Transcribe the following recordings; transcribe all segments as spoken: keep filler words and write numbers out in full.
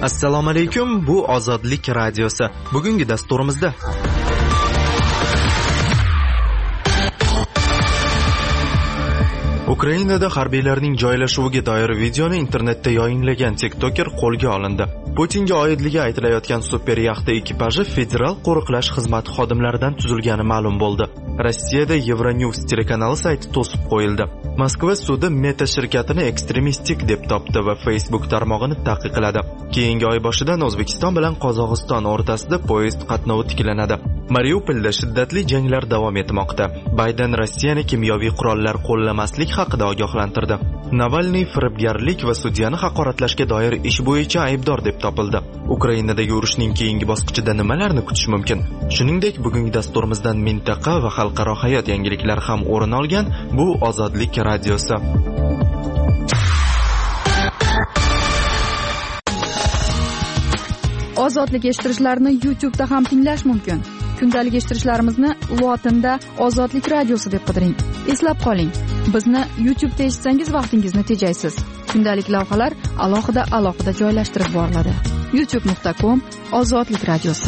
Assalomu alaykum, bu Ozodlik radiosi. Bugungi dasturimizda Ukrainada harbiylarning joylashuviga doir videoni internetda yayinlagan TikToker qo'lga olindi. Putinga oidligi aytilayotgan super yaxta ekipaji federal qo'riqlash xizmati xodimlaridan tuzilgani ma'lum bo'ldi. Rossiyada Euronews telekanali sayti to'sib qo'yildi. Moskva sudi Meta shirkatini ekstremistik deb topdi va Facebook tarmog'ini taqiqladi. Keyingi oy boshidan O'zbekiston bilan Qozog'iston o'rtasida poyezd qatnovi tiklanadi. Mariupolda shiddatli janglar davom etmoqda. Bayden Rossiyani kimyoviy qurollar qo'llamaslik haqida ogohlantirdi. Navalniy firibgarlik va sudyani haqoratlashga doir ish bo'yicha aybdor deb topildi. Ukrainadagi urushning keyingi bosqichida nimalarni kutish mumkin? Shuningdek, bugungi dasturimizdan mintaqa va xalqaro hayot yangiliklari ham o'rin olgan bu Ozodlik radiosi. Ozodlik eshittirishlarni YouTube'da ham tinglash mumkin. Kundalik eshittirishlarimizni lotinda Ozodlik radiosi deb qidiring. Eslab qoling, bizni YouTube'da eshitsangiz vaqtingizni tejaysiz. Kundalik lavhalar alohida alohida joylashtirib boriladi. youtube nuqta com Ozodlik radiosi.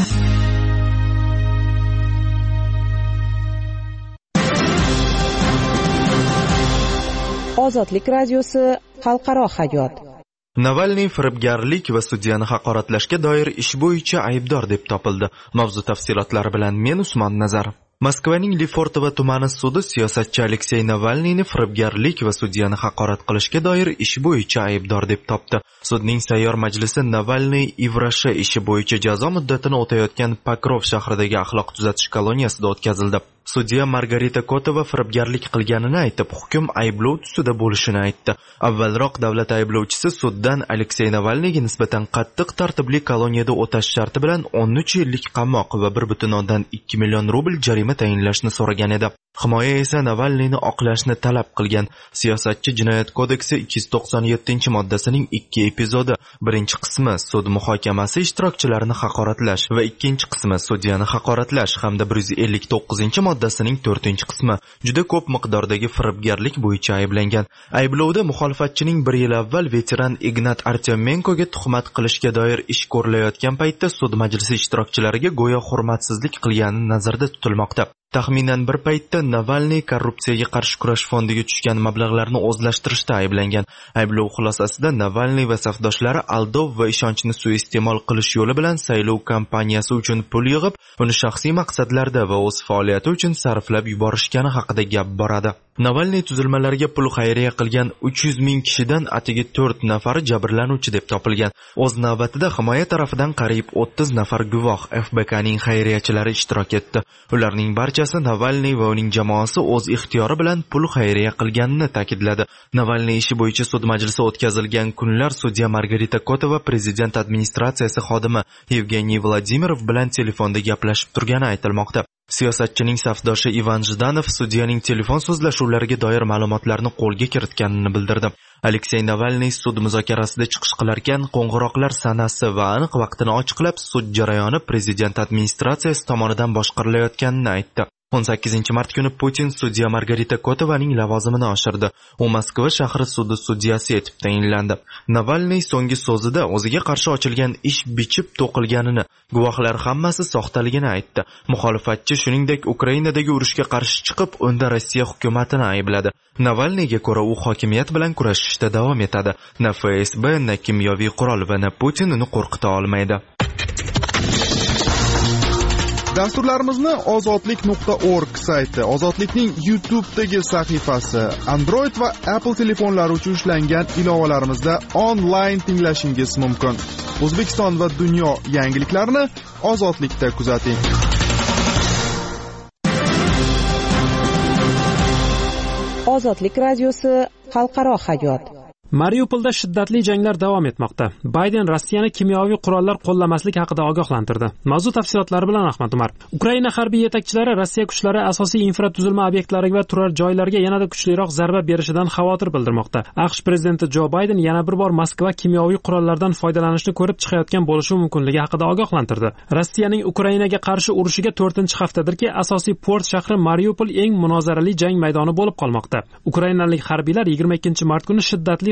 Ozodlik radiosi xalqaro hayot. Navalniy firibgarlik va sudyani haqoratlashga doir ish bo'yicha aybdor deb topildi. Mavzu tafsilotlari bilan men Usmon Nazarov. Moskvaning Lefortovo tumani sudi siyosatchi Aleksey Navalniyni firibgarlik va sudyani haqorat qilishga doir ish bo'yicha aybdor deb topdi. Sudning sayyor majlisi Navalniy Ivrasha ishi bo'yicha jazo muddatini o'tayotgan Pokrov shahridagi axloq tuzatish koloniyasida o'tkazildi. Sudya Margarita Kotova firibgarlik qilganini aytib, hukm ayblov tusida bo'lishini aytdi. Avvalroq davlat ayblovchisi suddan Aleksey Navalniyga nisbatan qattiq tartibli koloniyada o'tash sharti bilan o'n uch yillik qamoq va bir butun o'ndan ikki million rubl jarima tayinlashni so'ragan edi. Himoya esa Navalniyni oqlashni talab qilgan. Siyosatchi Jinoyat kodeksi ikki yuz to'qson yettinchi moddasining ikki epizodi, birinchi qismi sud muhokamasi ishtirokchilarini haqoratlash va ikkinchi qismi sudyani haqoratlash hamda bir yuz ellik to'qqizinchi moddasining to'rtinchi qismi juda ko'p miqdordagi firibgarlik bo'yicha ayblangan. Ayblovda muxolifatchining bir yil avval veteran Ignat Artyomenkoga tuhmat qilishga doir ish ko'rilayotgan paytda sud majlisi ishtirokchilariga go'yo hurmatsizlik qilgani nazarda tutilmoqda. Taxminan bir paytda Navalniy korrupsiyaga qarshi kurash fondiga tushgan mablag'larni o'zlashtirishda ayblangan. Ayblov xulosasida Navalniy va safdoshlari aldov va ishonchni suiiste'mol qilish yo'li bilan saylov kampaniyasi uchun pul yig'ib, uni shaxsiy maqsadlarda va o'z faoliyati uchun sarflab yuborishgani haqida gap boradi. Navalniy tuzilmalariga pul xayriya qilgan uch yuz ming kishidan atigi to'rt nafari jabrlanuvchi deb topilgan. O'z navbatida himoya tarafidan qariyb o'ttiz nafar guvoh F B K'ning xayriyachilari ishtirok etdi. Ularning barchasi Navalniy va uning jamoasi o'z ixtiyori bilan pul xayriya qilganini ta'kidladi. Navalniy ishi bo'yicha sud majlisi o'tkazilgan kunlar sudya Margarita Kotova prezident administratsiyasi xodimi Evgeniy Vladimirov bilan telefonda gaplashib turgani aytilmoqda. Siyosatchining safdoshi Ivan Jdanov sudyaning telefon so'zlashuvlariga doir ma'lumotlarni qo'lga kiritganini bildirdi. Aleksey Navalniy sud muzokarasida chiqish qilarkan, qo'ng'iroqlar sanasi va aniq vaqtini ochiqlab, sud jarayoni prezident administratsiyasi tomonidan boshqarilayotganini aytdi. o'n sakkizinchi mart kuni Putin sudya Margarita Kotovaning lavozimini oshirdi. U Moskva shahri sudi sudyasi etib tayinlandi. Navalniy so'nggi so'zida o'ziga qarshi ochilgan ish bichib to'qilganini, guvohlar hammasi soxtaligini aytdi. Muxolifatchi shuningdek Ukrainadagi urushga qarshi chiqib, unda Rossiya hukumatini aybladi. Navalniyga ko'ra u hokimiyat bilan kurashishda davom etadi. Na F S B, na kimyoviy qurol va na Putin uni qo'rqita olmaydi. Dasturlarimizni ozodlik nuqta org sayti, Ozodlikning YouTube'dagi sahifasi, Android va Apple telefonlari uchun ishlangan ilovalarimizda onlayn tinglashingiz mumkin. O'zbekiston va dunyo yangiliklarini Ozodlikda kuzating. Ozodlik radiosi xalqaro hayot. Mariupolda shiddatli janglar davom etmoqda. Bayden Rossiyani kimyoviy qurollar qo'llamaslik haqida ogohlantirdi. Mavzu tafsilotlari bilan Ahmad Umar. Ukraina harbiy yetakchilari Rossiya kuchlari asosiy infratuzilma obyektlariga va turar joylarga yanada kuchliroq zarba berishidan xavotir bildirmoqda. AQSh prezidenti Jo Bayden yana bir bor Moskva kimyoviy qurollardan foydalanishni ko'rib chiqayotgan bo'lishi mumkinligi haqida ogohlantirdi. Rossiyaning Ukrainaga qarshi urushiga to'rtinchi haftadirki, asosiy port shahri Mariupol eng munozarali jang maydoni bo'lib qolmoqda. Ukrainalik harbiylar yigirma ikkinchi mart kuni shiddatli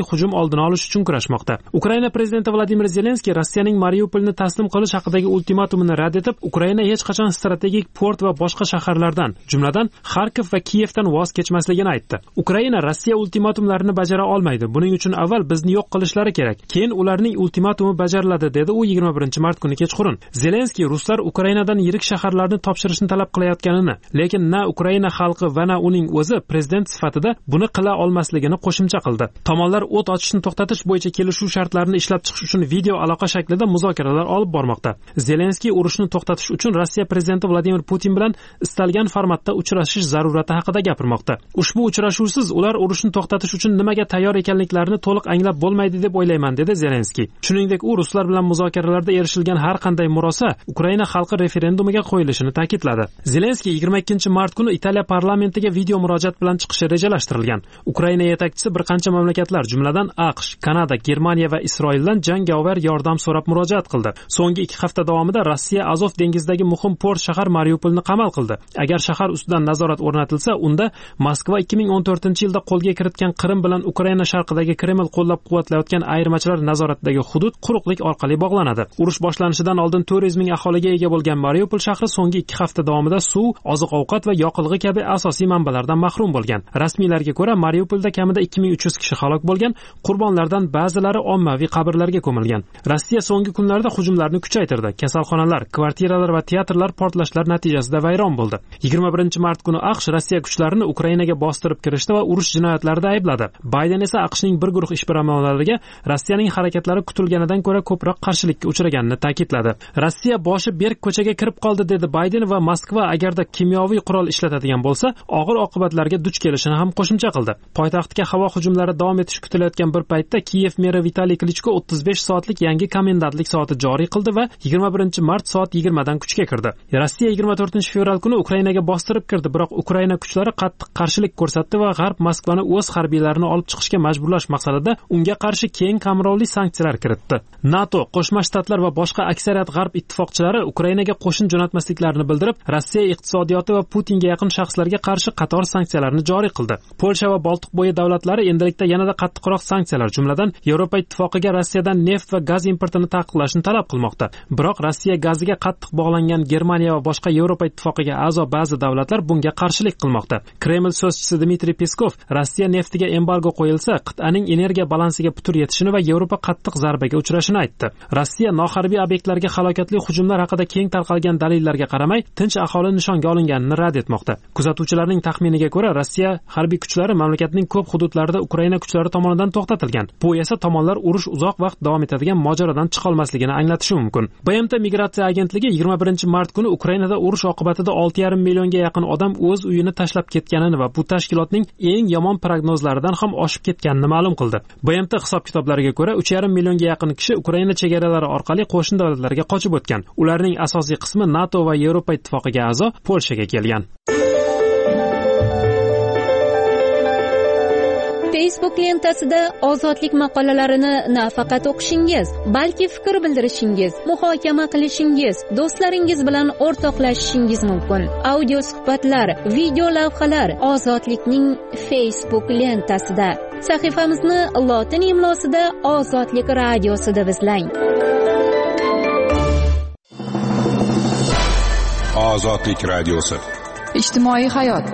hujum oldini olish uchun kurashmoqda. Ukraina prezidenti Vladimir Zelenskiy Rossiyaning Mariupolni taslim qilish haqidagi ultimatumini rad etib, Ukraina hech qachon strategik port va boshqa shaharlardan, jumladan Xarkov va Kiyevdan voz kechmasligini aytdi. Ukraina Rossiya ultimatumlarini bajara olmaydi. Buning uchun avval bizni yo'q qilishlari kerak. Keyin ularning ultimatumi bajariladi, dedi u yigirma birinchi mart kuni kechqurun. Zelenskiy Ruslar Ukrainadan yirik shaharlarni topshirishni talab qilayotganini, lekin na Ukraina xalqi va na uning o'zi prezident sifatida buni qila olmasligini qo'shimcha qildi. Tomonlar o't ochishni to'xtatish bo'yicha kelishuv shartlarini ishlab chiqish uchun video aloqa shaklida muzokaralar olib bormoqda. Zelenskiy urushni to'xtatish uchun Rossiya prezidenti Vladimir Putin bilan istalgan formatda uchrashish zarurati haqida gapirmoqda. Ushbu uchrashuvsiz ular urushni to'xtatish uchun nimaga tayyor ekanliklarini to'liq anglab bo'lmaydi deb o'ylayman, dedi Zelenskiy. Shuningdek, u ruslar bilan muzokaralarda erishilgan har qanday murosa Ukraina xalqi referendumiga qo'yilishini ta'kidladi. Zelenskiy yigirma ikkinchi mart kuni Italiya parlamentiga video murojaat bilan chiqishi rejalashtirilgan. Ukraina yetakchisi bir qancha mamlakatlar, jumladan AQSh, Kanada, Germaniya va Isroildan jangovar yordam so'rab murojaat qildi. So'nggi ikki hafta davomida Rossiya Azov dengizidagi muhim port shahar Mariupolni qamal qildi. Agar shahar ustidan nazorat o'rnatilsa, unda Moskva ikki ming o'n to'rtinchi yilda qo'lga kiritgan Qrim bilan Ukraina sharqidagi Kreml qo'llab-quvvatlayotgan ayirmachilar nazoratidagi hudud quruqlik orqali bog'lanadi. Urush boshlanishidan oldin to'rt yuz ming aholiga ega bo'lgan Mariupol shahri so'nggi ikki hafta davomida suv, oziq-ovqat va yoqilg'i kabi asosiy manbalardan mahrum bo'lgan. Rasmiylarga ko'ra, Mariupolda kamida ikki ming uch yuz kishi halok bo'lgan, qurbonlardan ba'zilari ommaviy qabrlarga ko'milgan. Rossiya so'nggi kunlarda hujumlarni kuchaytirdi. Kasalxonalar, kvartiralar va teatrlar portlashlar natijasida vayron bo'ldi. yigirma birinchi mart kuni AQSh Rossiya kuchlarini Ukrainaga bostirib kirishda va urush jinoyatlarida aybladi. Bayden esa AQShning bir guruh ishbilarmonlariga Rossiyaning harakatlari kutilganidan ko'ra ko'proq qarshilikka uchraganini ta'kidladi. Rossiya boshi berk ko'chaga kirib qoldi, dedi Bayden va Moskva agarda kimyoviy qurol ishlatadigan bo'lsa, og'ir oqibatlarga duch kelishini ham qo'shimcha qildi. Poytaxtga havo hujumlari davom etishi kutilayotgan bir paytda Kiyev meri Vitaliy Klichko o'ttiz besh soatlik yangi komendantlik soati joriy qildi va yigirma birinchi mart soat yigirma dan kuchga kirdi. Rossiya yigirma to'rtinchi fevral kuni Ukrainaga bostirib kirdi, biroq Ukraina kuchlari qattiq qarshilik ko'rsatdi va G'arb Moskvani o'z harbiylarini olib chiqishga majburlash maqsadida unga qarshi keng qamrovli sanksiyalar kiritdi. NATO, Qo'shma Shtatlar va boshqa aksariyat G'arb ittifoqchilari Ukrainaga qo'shin jo'natmasliklarini bildirib, Rossiya iqtisodiyoti va Putinga yaqin shaxslarga qarshi qator sanksiyalarni joriy qildi. Polsha va Boltiq bo'yi davlatlari endilikda yanada qattiqroq sanksiyalar, jumladan Yevropa ittifoqiga Rossiyadan neft va gaz importini taqiqlashni talab qilmoqda. Biroq Rossiya gaziga qattiq bog'langan Germaniya va boshqa Yevropa ittifoqiga a'zo ba'zi davlatlar bunga qarshilik qilmoqda. Kreml so'zchisi Dmitriy Peskov Rossiya neftiga embargo qo'yilsa, qit'aning energiya balansiga putur yetishini va Yevropa qattiq zarbaga uchrashini aytdi. Rossiya noharbiy obyektlarga halokatli hujumlar haqida keng tarqalgan dalillarga qaramay, tinch aholi nishonga olinganini rad etmoqda. Kuzatuvchilarning taxminiga ko'ra, Rossiya harbiy kuchlari mamlakatning ko'p hududlarida Ukraina kuchlari tomonidan to'xtatilgan. Bu esa tomonlar urush uzoq vaqt davom etadigan mojarodan chiqa olmasligini anglatishi mumkin. B M T migratsiya agentligi yigirma birinchi mart kuni Ukrainada urush oqibatida olti yarim millionga yaqin odam o'z uyini tashlab ketganini va bu tashkilotning eng yomon prognozlaridan ham oshib ketganini ma'lum qildi. B M T hisob-kitoblariga ko'ra uch yarim millionga yaqin kishi Ukraina chegaralari orqali qo'shni davlatlarga qochib o'tgan. Ularning asosiy qismi NATO va Yevropa ittifoqiga a'zo Polshaga kelgan. Facebook lentasida ozodlik maqolalarini nafaqat o'qishingiz, balki fikr bildirishingiz, muhokama qilishingiz, do'stlaringiz bilan o'rtoqlashishingiz mumkin. Audio suhbatlar, video lavhalar Ozodlikning Facebook lentasida. Sahifamizni lotin imlosida Ozodlik radiosida izlang. Ozodlik radiosi. Ijtimoiy hayot.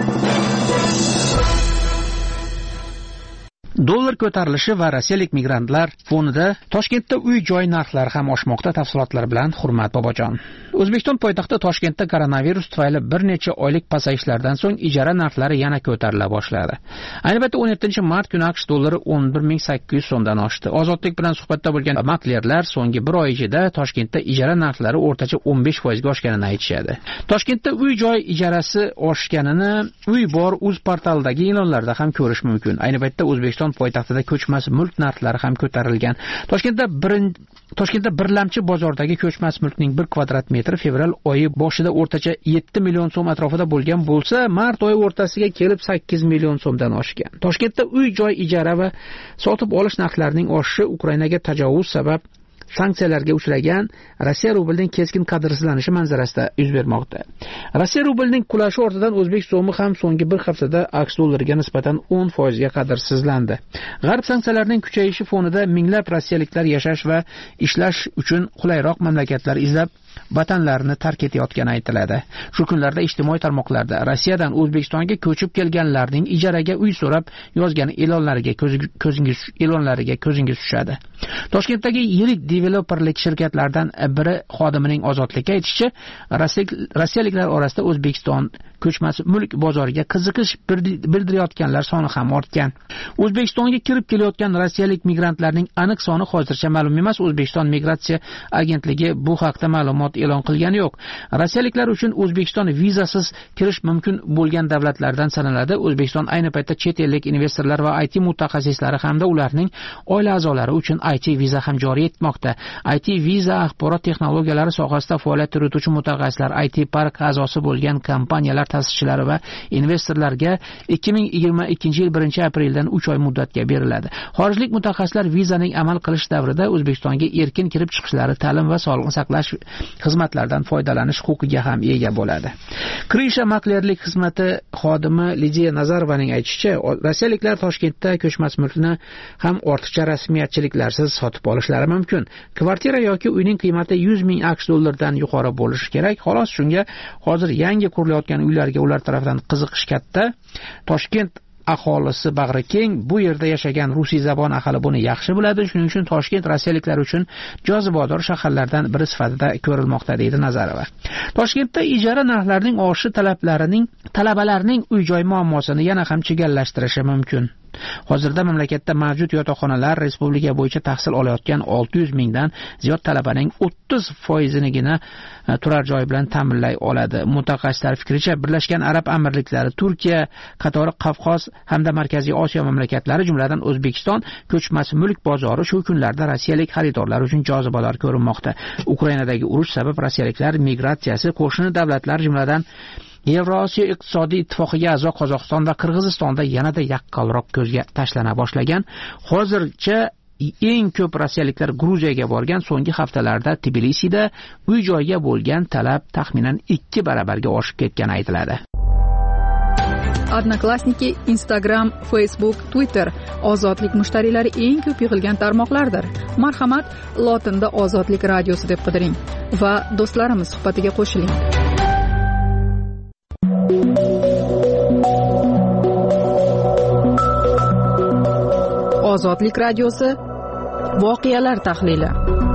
Dollar ko'tarilishi va rossiyalik migrantlar fonida Toshkentda uy-joy narxlari ham oshmoqda. Tafsilotlar bilan Hurmat Bobojon. O'zbekiston poytaxti Toshkentda koronavirus tufayli bir necha oylik pasayishlardan so'ng ijara narxlari yana ko'tarila boshladi. Ayni paytda o'n yettinchi mart kuni AQSh dollari o'n bir ming sakkiz yuz so'mdan oshdi. Ozodlik bilan suhbatda bo'lgan maklerlar so'nggi bir oy ichida Toshkentda ijara narxlari o'rtacha o'n besh foizga oshganini aytishadi. Toshkentda uy-joy ijarasi oshganini Uy bor uz portalidagi e'lonlarda ham ko'rish mumkin. Ayni paytda O'zbekiston poytaxtida ko'chmas mulk narxlari ham ko'tarilgan. Toshkentda birinchi Toshkentda birlamchi bozordagi ko'chmas mulkning bir kvadrat metri fevral oyi boshida o'rtacha yetti million so'm atrofida bo'lgan bo'lsa, mart oyi o'rtasiga kelib sakkiz million so'mdan oshgan. Toshkentda uy-joy ijara va sotib olish narxlarining oshishi Ukrainaga tajovuz sabab sanksiyalarga uchragan Rossiya rublining keskin qadrsizlanishi manzarasida yuz bermoqda. Rossiya rublining qulashi ortidan o'zbek so'mi ham so'nggi bir haftada aks dollariga nisbatan o'n foiz ga qadrsizlandi. G'arb sanksiyalarining kuchayishi fonida minglab rossiyaliklar yashash va ishlash uchun qulayroq mamlakatlar izlab vatanlarini tark etayotgani aytiladi. Shu kunlarda ijtimoiy tarmoqlarda Rossiyadan O'zbekistonga ko'chib kelganlarning ijaraga uy so'rab yozgan e'lonlariga ko'zingiz e'lonlariga ko'zingiz tushadi. Toshkentdagi yirik developerlik shirkatlaridan biri xodimining ozodlikka aytishicha, rossiyaliklar orasida O'zbekiston ko'chmas mulk bozoriga qiziqish bildirayotganlar soni ham ortgan. O'zbekistonga kirib kelayotgan rossiyalik migrantlarning aniq soni hozircha ma'lum emas. O'zbekiston migratsiya agentligi bu haqda ma'lumot e'lon qilgani yo'q. Rossiyaliklar uchun O'zbekiston vizasiz kirish mumkin bo'lgan davlatlardan sanaladi. O'zbekiston ayni paytda chet ellik investorlar va I T mutaxassislari hamda ularning oila a'zolari uchun I T viza ham joriy etmoqda. I T viza axborot texnologiyalari sohasida faoliyat yurituvchi mutaxassislar, I T park a'zosi bo'lgan kompaniyalar ta'sischilari va investorlarga ikki ming yigirma ikkinchi yil birinchi apreldan uch oy muddatga beriladi. Xorijlik mutaxassislar vizaning amal qilish davrida O'zbekistonga erkin kirib chiqishlari, ta'lim va sog'liqni saqlash xizmatlaridan foydalanish huquqiga ham ega bo'ladi. Krisha maklerlik xizmati xodimi Lidiya Nazarovaning aytishicha, rossiyaliklar Toshkentda ko'chmas mulkni ham ortiqcha rasmiyatchiliklarsiz sotib olishlari mumkin. Kvartira yoki uyning qiymati yuz ming aqsh dollaridan yuqori bo'lishi kerak. Xolos, shunga hozir yangi qurilayotgan uylarga ular tomonidan qiziqish katta. Toshkent aholisi bag'ri keng, bu yerda yashagan rusiy zabon aholi buni yaxshi biladi. Shuning uchun Toshkent rossiyaliklar uchun jozibador shaharlardan biri sifatida ko'rilmoqda, deydi Nazarova. Toshkentda ijara narxlarining oshishi talablarining talabalarning uy-joy muammosini yana ham chigallashtirishi mumkin. Hozirda mamlakatda mavjud yotoqxonalar respublika bo'yicha tahsil olayotgan olti yuz mingdan ziyod talabaning o'ttiz foizinigina turar joy bilan ta'minlay oladi. Mutaxassislar fikricha, Birlashgan Arab Amirliklari, Turkiya qatori Qafqoz hamda Markaziy Osiyo mamlakatlari, jumladan O'zbekiston ko'chmas mulk bozori shu kunlarda rossiyalik xaridorlar uchun jozibador ko'rinmoqda. Ukrainadagi urush sabab rossiyaliklar migratsiyasi qo'shni davlatlar, jumladan Yevrosiyo iqtisodiy ittifoqiga a'zo Qozog'iston va Qirg'izistonda yanada yaqqolroq ko'zga tashlana boshlagan. Hozircha eng ko'p rossiyaliklar Gruziyaga borgan. So'nggi haftalarda Tbilisida uy-joyga bo'lgan talab taxminan ikki barabarga oshib ketgani aytiladi. Odnoklassniki, Instagram, Facebook, Twitter ozodlik mushtariylari eng ko'p yig'ilgan tarmoqlardir. Marhamat, lotinda Ozodlik radiosi deb qidiring va do'stlarimiz suhbatiga qo'shiling. Ozodlik radiosi voqealar tahlili.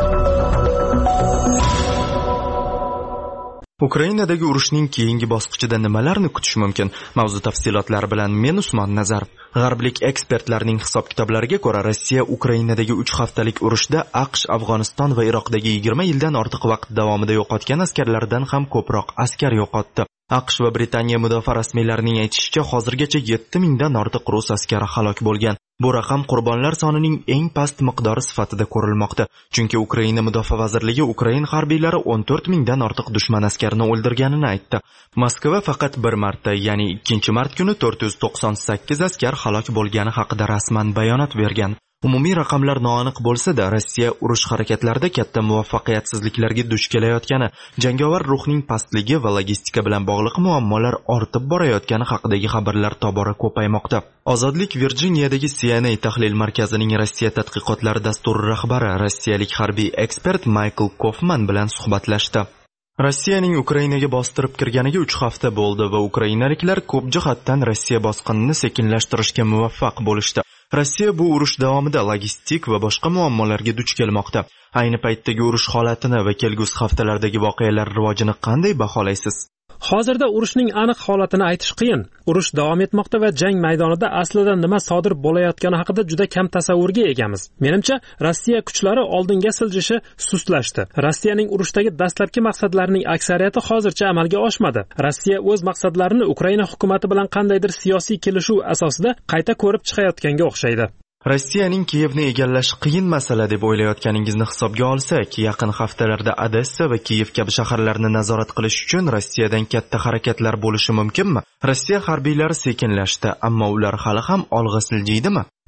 Ukrainadagi urushning keyingi bosqichida nimalarni kutish mumkin? Mavzu tafsilotlari bilan men Usmon Nazarov. G'arblik ekspertlarning hisob-kitoblariga ko'ra, Rossiya Ukrainadagi uch haftalik urushda AQSh, Afg'oniston va Iroqdagi yigirma yildan ortiq vaqt davomida yo'qotgan askarlaridan ham ko'proq askar yo'qotdi. AQSh va Britaniya mudofaa rasmiylarining aytishicha, hozirgacha yetti mingdan ortiq rus askari halok bo'lgan. Bu raqam qurbonlar sonining eng past miqdori sifatida ko'rilmoqda. Chunki Ukraina mudofaa vazirligi Ukrain harbiylari o'n to'rt mingdan ortiq dushman askarini o'ldirganini aytdi. Moskva faqat bir marta, ya'ni ikkinchi mart kuni to'rt yuz to'qson sakkiz askar halok bo'lgani haqida rasman bayonot bergan. Umumiy raqamlar noaniq bo'lsa-da, Rossiya urush harakatlarida katta muvaffaqiyatsizliklarga duch kelayotgani, jangovar ruhning pastligi va logistika bilan bog'liq muammolar ortib borayotgani haqidagi xabarlar tobora ko'paymoqda. Ozodlik Virjiniyadagi C N A tahlil markazining Rossiya tadqiqotlari dasturi rahbari, rossiyalik harbiy ekspert Michael Kaufman bilan suhbatlashdi. Rossiyaning Ukrainaga bostirib kirganiga uch hafta bo'ldi va ukrainaliklar ko'p jihatdan Rossiya bosqinini sekinlashtirishga muvaffaq bo'lishdi. Rossiya bu urush davomida logistik va boshqa muammolarga duch kelmoqda. Ayni paytdagi urush holatini va kelgusi haftalardagi voqealar rivojini qanday baholaysiz? Hozirda urushning aniq holatini aytish qiyin. Urush davom etmoqda va jang maydonida aslida nima sodir bo'layotgani haqida juda kam tasavvurga egamiz. Menimcha, Rossiya kuchlari oldinga siljishi sustlashdi. Rossiyaning urushdagi dastlabki maqsadlarining aksariyati hozircha amalga oshmadi. Rossiya o'z maqsadlarini Ukraina hukumati bilan qandaydir siyosiy kelishuv asosida qayta ko'rib chiqayotganga o'xshaydi. Rossiyaning Kiyevni egallash qiyin masala deb o'ylayotganingizni hisobga olsak, yaqin haftalarda Odessa va Kiyev kabi shaharlarni nazorat qilish uchun Rossiyadan katta harakatlar bo'lishi mumkinmi? Rossiya harbiylari sekinlashdi, ammo ular hali ham olg'a siljiydimi?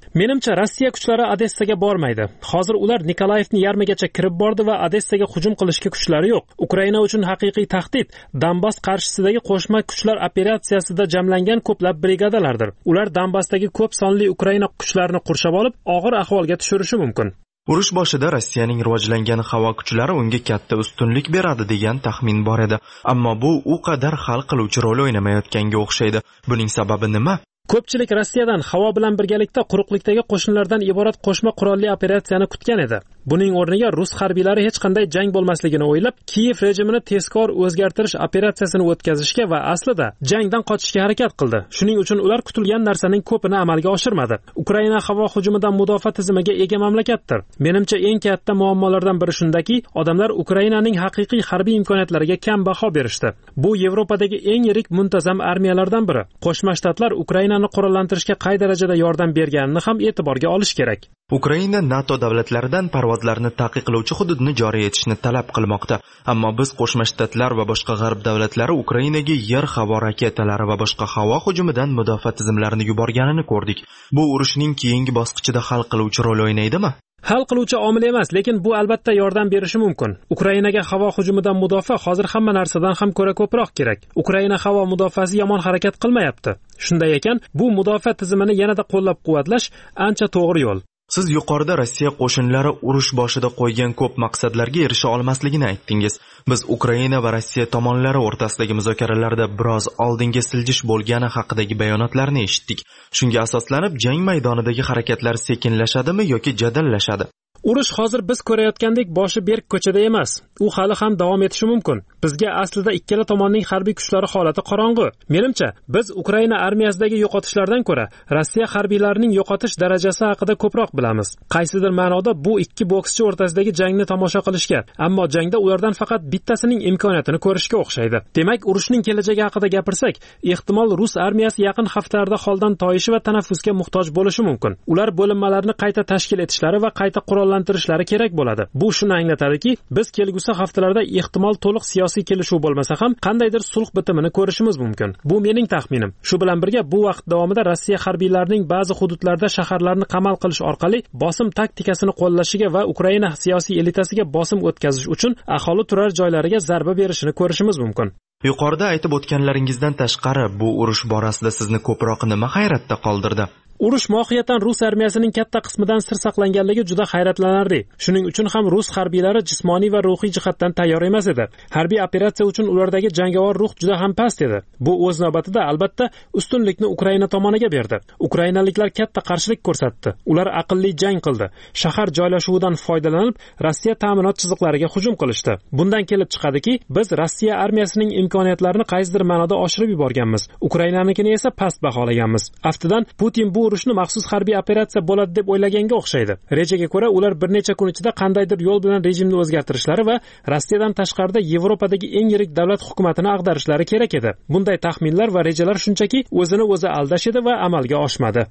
Menimcha Rossiya kuchlari Odessaga bormaydi. Hozir ular Nikolayevni yarmigacha kirib bordi va Odessaga hujum qilishga kuchlari yo'q. Ukraina uchun haqiqiy tahdid Donbass qarshisidagi qo'shma kuchlar operatsiyasida jamlangan ko'plab brigadalardir. Ular Donbassdagi ko'p sonli Ukraina kuchlarini qurshab olib, og'ir ahvolga tushirishi mumkin. Urush boshida Rossiyaning rivojlangan havo kuchlari unga katta ustunlik beradi degan taxmin bor edi. Ammo bu u qadar hal qiluvchi rol o'ynamayotganga o'xshaydi. Buning sababi nima? Ko'pchilik Rossiyadan havo bilan birgalikda quruqlikdagi qo'shinlardan iborat qo'shma qurolli operatsiyani kutgan edi. Buning o'rniga rus harbiylari hech qanday jang bo'lmasligini o'ylab, Kiyev rejimini tezkor o'zgartirish operatsiyasini o'tkazishga va aslida jangdan qochishga harakat qildi. Shuning uchun ular kutilgan narsaning ko'pini amalga oshirmadi. Ukraina havo hujumidan mudofaa tizimiga ega mamlakatdir. Menimcha eng katta muammolardan biri shundaki, odamlar Ukrainaning haqiqiy harbiy imkoniyatlariga kam baho berishdi. Bu Yevropadagi eng yirik muntazam armiyalardan biri. Qo'shma Shtatlar Ukrainani qurollantirishga qay darajada yordam berganini ham e'tiborga olish kerak. Ukraina NATO davlatlaridan parvozlarni taqiqlovchi hududni joriy etishni talab qilmoqda. Ammo biz Qo'shma Shtatlar va boshqa g'arb davlatlari Ukrainaga yer-havo raketalari va boshqa havo hujumidan mudofaa tizimlarini yuborganini ko'rdik. Bu urushning keyingi bosqichida hal qiluvchi rol o'ynaydimi? Hal qiluvchi omil emas, lekin bu albatta yordam berishi mumkin. Ukrainaga havo hujumidan mudofaa hozir hamma narsadan ham ko'ra ko'proq kerak. Ukraina havo mudofaasi yomon harakat qilmayapti. Shunday ekan, bu mudofaa tizimini yanada qo'llab-quvvatlash ancha to'g'ri yo'l. Siz yuqorida Rossiya qo'shinlari urush boshida qo'ygan ko'p maqsadlarga erisha olmasligini aytdingiz. Biz Ukraina va Rossiya tomonlari o'rtasidagi muzokaralarda biroz oldinga siljish bo'lgani haqidagi bayonotlarni eshitdik. Shunga asoslanib, jang maydonidagi harakatlar sekinlashadimi yoki jadallashadi? Urush hozir biz ko'rayotgandek boshi berk ko'chada emas. U hali ham davom etishi mumkin. Bizga aslida ikkala tomonning harbiy kuchlari holati qorong'u. Menimcha, biz Ukraina armiyasidagi yo'qotishlardan ko'ra Rossiya harbiylarining yo'qotish darajasi haqida ko'proq bilamiz. Qaysidir ma'noda bu ikki bokschi o'rtasidagi jangni tomosha qilishga, ammo jangda ulardan faqat bittasining imkoniyatini ko'rishga o'xshaydi. Demak, urushning kelajagi haqida gapirsak, ehtimol rus armiyasi yaqin haftalarda holdan toyishi va tanaffusga muhtoj bo'lishi mumkin. Ular bo'linmalarni qayta tashkil etishlari va qayta qurollantirishlari kerak bo'ladi. Bu shuni anglatadiki, biz kelgusi haftalarda ehtimol to'liq siyosiy kelishuv bo'lmasa ham qandaydir sulh bitimini ko'rishimiz mumkin. Bu mening taxminim. Shu bilan birga bu vaqt davomida Rossiya harbiylarining ba'zi hududlarda shaharlarni qamal qilish orqali bosim taktikasini qo'llashiga va Ukraina siyosiy elitasiga bosim o'tkazish uchun aholi turar joylariga zarba berishini ko'rishimiz mumkin. Yuqorida aytib o'tganlaringizdan tashqari, bu urush borasida sizni ko'proq nima hayratda qoldirdi? Urush mohiyatan rus armiyasining katta qismidan sir saqlanganligi juda hayratlanarli. Shuning uchun ham rus harbiylari jismoniy va ruhiy jihatdan tayyor emas edi. Harbiy operatsiya uchun ulardagi jangovar ruh juda ham past edi. Bu o'z navbatida albatta ustunlikni Ukraina tomoniga berdi. Ukrainaliklar katta qarshilik ko'rsatdi. Ular aqlli jang qildi. Shahar joylashuvidan foydalanib, Rossiya ta'minot chiziqlariga hujum qilishdi. Bundan kelib chiqadiki, biz Rossiya armiyasining imkoniyatlarini qaysidir ma'noda oshirib yuborganmiz. Ukrainanikini esa past baholaganmiz. Aftidan Putin bu urushni maxsus harbiy operatsiya bo'ladi deb o'ylaganga o'xshaydi. Rejaga ko'ra, ular bir necha kun ichida qandaydir yo'l bilan rejimni o'zgartirishlari va Rossiyadan tashqarida Yevropadagi eng yirik davlat hukumatini ag'darishlari kerak edi. Bunday taxminlar va rejalar shunchaki o'zini o'zi aldash edi va amalga oshmadi.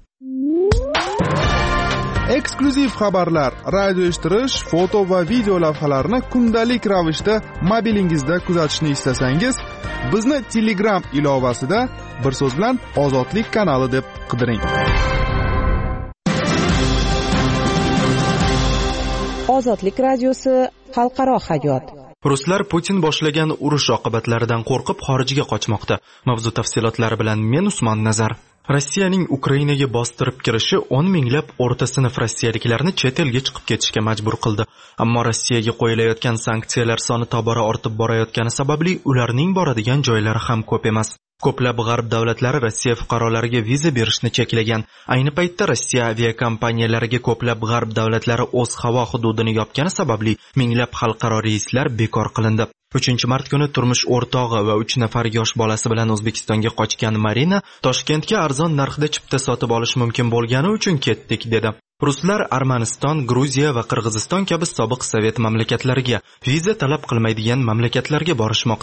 Eksklyuziv xabarlar, radio eshittirish, foto va video lavhalarni kundalik ravishda mobilingizda kuzatishni istasangiz, bizni Telegram ilovasida bir so'z bilan Ozodlik kanali deb qidiring. Ozodlik radiosi xalqaro hayot. Ruslar Putin boshlagan urush oqibatlaridan qo'rqib xorijga qochmoqda. Mavzu tafsilotlari bilan men Usmon Nazar. Rossiyaning Ukrainaga bostirib kirishi o'n minglab o'rta sinf rossiyaliklarni chet elga chiqib ketishga majbur qildi. Ammo Rossiyaga qo'yilayotgan sanksiyalar soni tobora ortib borayotgani sababli ularning boradigan joylari ham ko'p emas. Ko'plab g'arb davlatlari Rossiya fuqarolariga viza berishni cheklagan. Ayni paytda Rossiya aviakompaniyalariga ko'plab g'arb davlatlari o'z havo hududini yopgani sababli minglab xalqaro reyslar bekor qilindi. uchinchi mart kuni turmush o'rtog'i va uch nafar yosh bolasi bilan O'zbekistonga qochgan Marina Toshkentga arzon narxda chipta sotib olish mumkin bo'lgani uchun ketdik dedi. Ruslar Armaniston, Gruziya va Qirg'iziston kabi sobiq sovet mamlakatlariga viza talab qilmaydigan mamlakatlarga borishmoqda.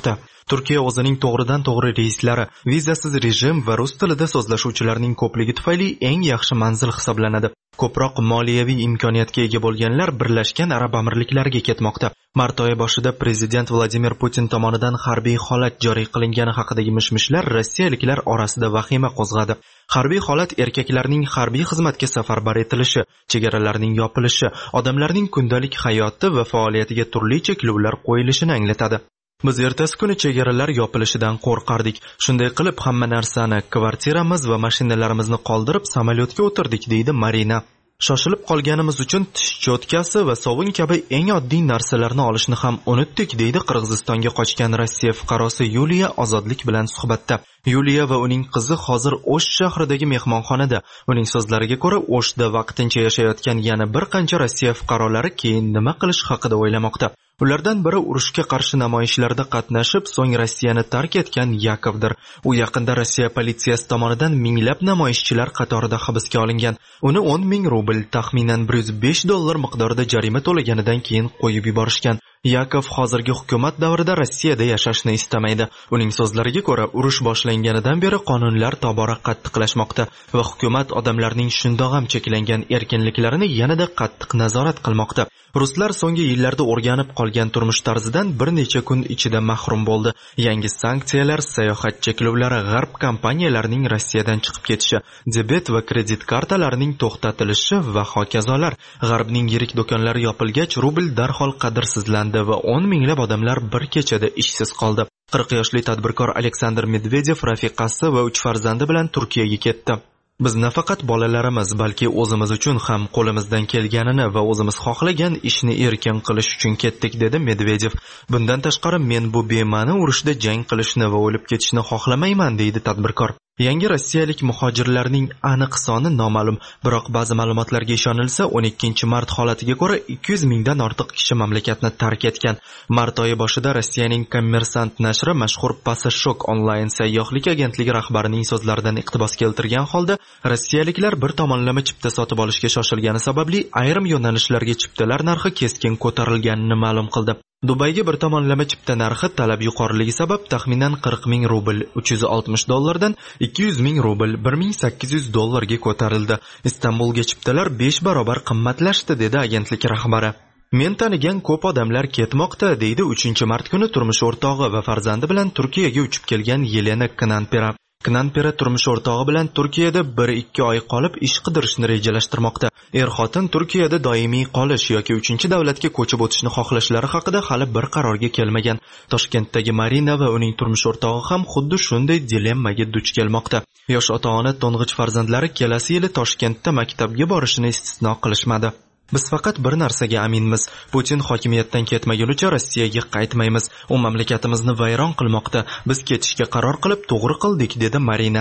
Turkiya o'zining to'g'ridan-to'g'ri reyslari, vizasiz rejim va rus tilida so'zlashuvchilarning ko'pligi tufayli eng yaxshi manzil hisoblanadi. Ko'proq moliyaviy imkoniyatga ega bo'lganlar Birlashgan Arab Amirliklariga ketmoqda. Mart oyi boshida prezident Vladimir Putin tomonidan harbiy holat joriy qilingani haqidagi mishmishlar rossiyaliklar orasida vahima qo'zg'adi. Harbiy holat erkaklarning harbiy xizmatga safarbar etilishi, chegaralarning yopilishi, odamlarning kundalik hayoti va faoliyatiga turli cheklovlar qo'yilishini anglatadi. Biz ertasi kuni chegaralar yopilishidan qo'rqardik. Shunday qilib hamma narsani, kvartiramiz va mashinalarimizni qoldirib samolyotga o'tirdik, deydi Marina. Shoshilib qolganimiz uchun tish cho'tkasi va sovun kabi eng oddiy narsalarni olishni ham unutdik, deydi Qirg'izistonga qochgan Rossiya fuqarosi Yuliya Ozodlik bilan suhbatda. Yuliya va uning qizi hozir O'sh shahridagi mehmonxonada. Uning so'zlariga ko'ra, O'shda vaqtincha yashayotgan yana bir qancha Rossiya fuqarolari keyin nima qilish haqida o'ylamoqda. Ulardan biri urushga qarshi namoyishlarda qatnashib, so'ng Rossiyani tark etgan Yakovdir. U yaqinda Rossiya politsiyasi tomonidan minglab namoyishchilar qatorida hibsga olingan. Uni o'n ming rubl, taxminan bir yuz besh dollar miqdorida jarima to'laganidan keyin qo'yib yuborishgan. Yakov hozirgi hukumat davrida Rossiyada yashashni istamaydi. Uning so'zlariga ko'ra, urush boshlanganidan beri qonunlar tobora qattiqlashmoqda va hukumat odamlarning shundoq ham cheklangan erkinliklarini yanada qattiq nazorat qilmoqda. Ruslar so'nggi yillarda o'rganib qolgan turmush tarzidan bir necha kun ichida mahrum bo'ldi. Yangi sanksiyalar, sayohat cheklovlari, g'arb kompaniyalarining Rossiyadan chiqib ketishi, debet va kredit kartalarining to'xtatilishi va hokazolar. G'arbning yirik do'konlari yopilgach, rubl darhol qadrsizlandi va o'n minglab odamlar bir kechada ishsiz qoldi. qirq yoshli tadbirkor Aleksandr Medvedev rafiqasi va uch farzandi bilan Turkiyaga ketdi. Biz nafaqat bolalarimiz, balki o'zimiz uchun ham qo'limizdan kelganini va o'zimiz xohlagan ishni erkin qilish uchun ketdik, dedi Medvedev. Bundan tashqari, men bu bema'ni urushda jang qilishni va o'lib ketishni xohlamayman, deydi tadbirkor. Yangi rossiyalik muhojirlarning aniq soni noma'lum, biroq ba'zi ma'lumotlarga ishonilsa, o'n ikkinchi mart holatiga ko'ra ikki yuz mingdan ortiq kishi mamlakatni tark etgan. Mart oyi boshida Rossiyaning Kommersant nashri mashhur Passashok onlayn sayyohlik agentligi rahbarining so'zlaridan iqtibos keltirgan holda, rossiyaliklar bir tomonlama chipta sotib olishga shoshilgani sababli ayrim yo'nalishlarga chiptalar narxi keskin ko'tarilganini ma'lum qildi. Dubayga bir tomonlama chipta narxi talab yuqoriligi sabab taxminan qirq ming rubl, uch yuz oltmish dollardan ikki yuz ming rubl, bir ming sakkiz yuz dollarga ko'tarildi. Istanbulga chiptalar besh barobar qimmatlashdi, dedi agentlik rahbari. Men tanigan ko'p odamlar ketmoqda, deydi uchinchi mart kuni turmush o'rtog'i va farzandi bilan Turkiyaga uchib kelgan Yelena Knanpera. Knanpera turmush o'rtog'i bilan Turkiyada bir ikki oy qolib ish qidirishni rejalashtirmoqda. Er-xotin Turkiyada doimiy qolish yoki uchinchi davlatga ko'chib o'tishni xohlashlari haqida hali bir qarorga kelmagan. Toshkentdagi Marina va uning turmush o'rtog'i ham xuddi shunday dilemmaga duch kelmoqda. Yosh ota-ona to'ng'ich farzandlari kelasi yili Toshkentda maktabga borishini istisno qilishmadi. Biz faqat bir narsaga aminmiz. Putin hokimiyatdan ketmagunicha Rossiyaga qaytmaymiz. U mamlakatimizni vayron qilmoqda. Biz ketishga qaror qilib to'g'ri qildik, dedi Marina.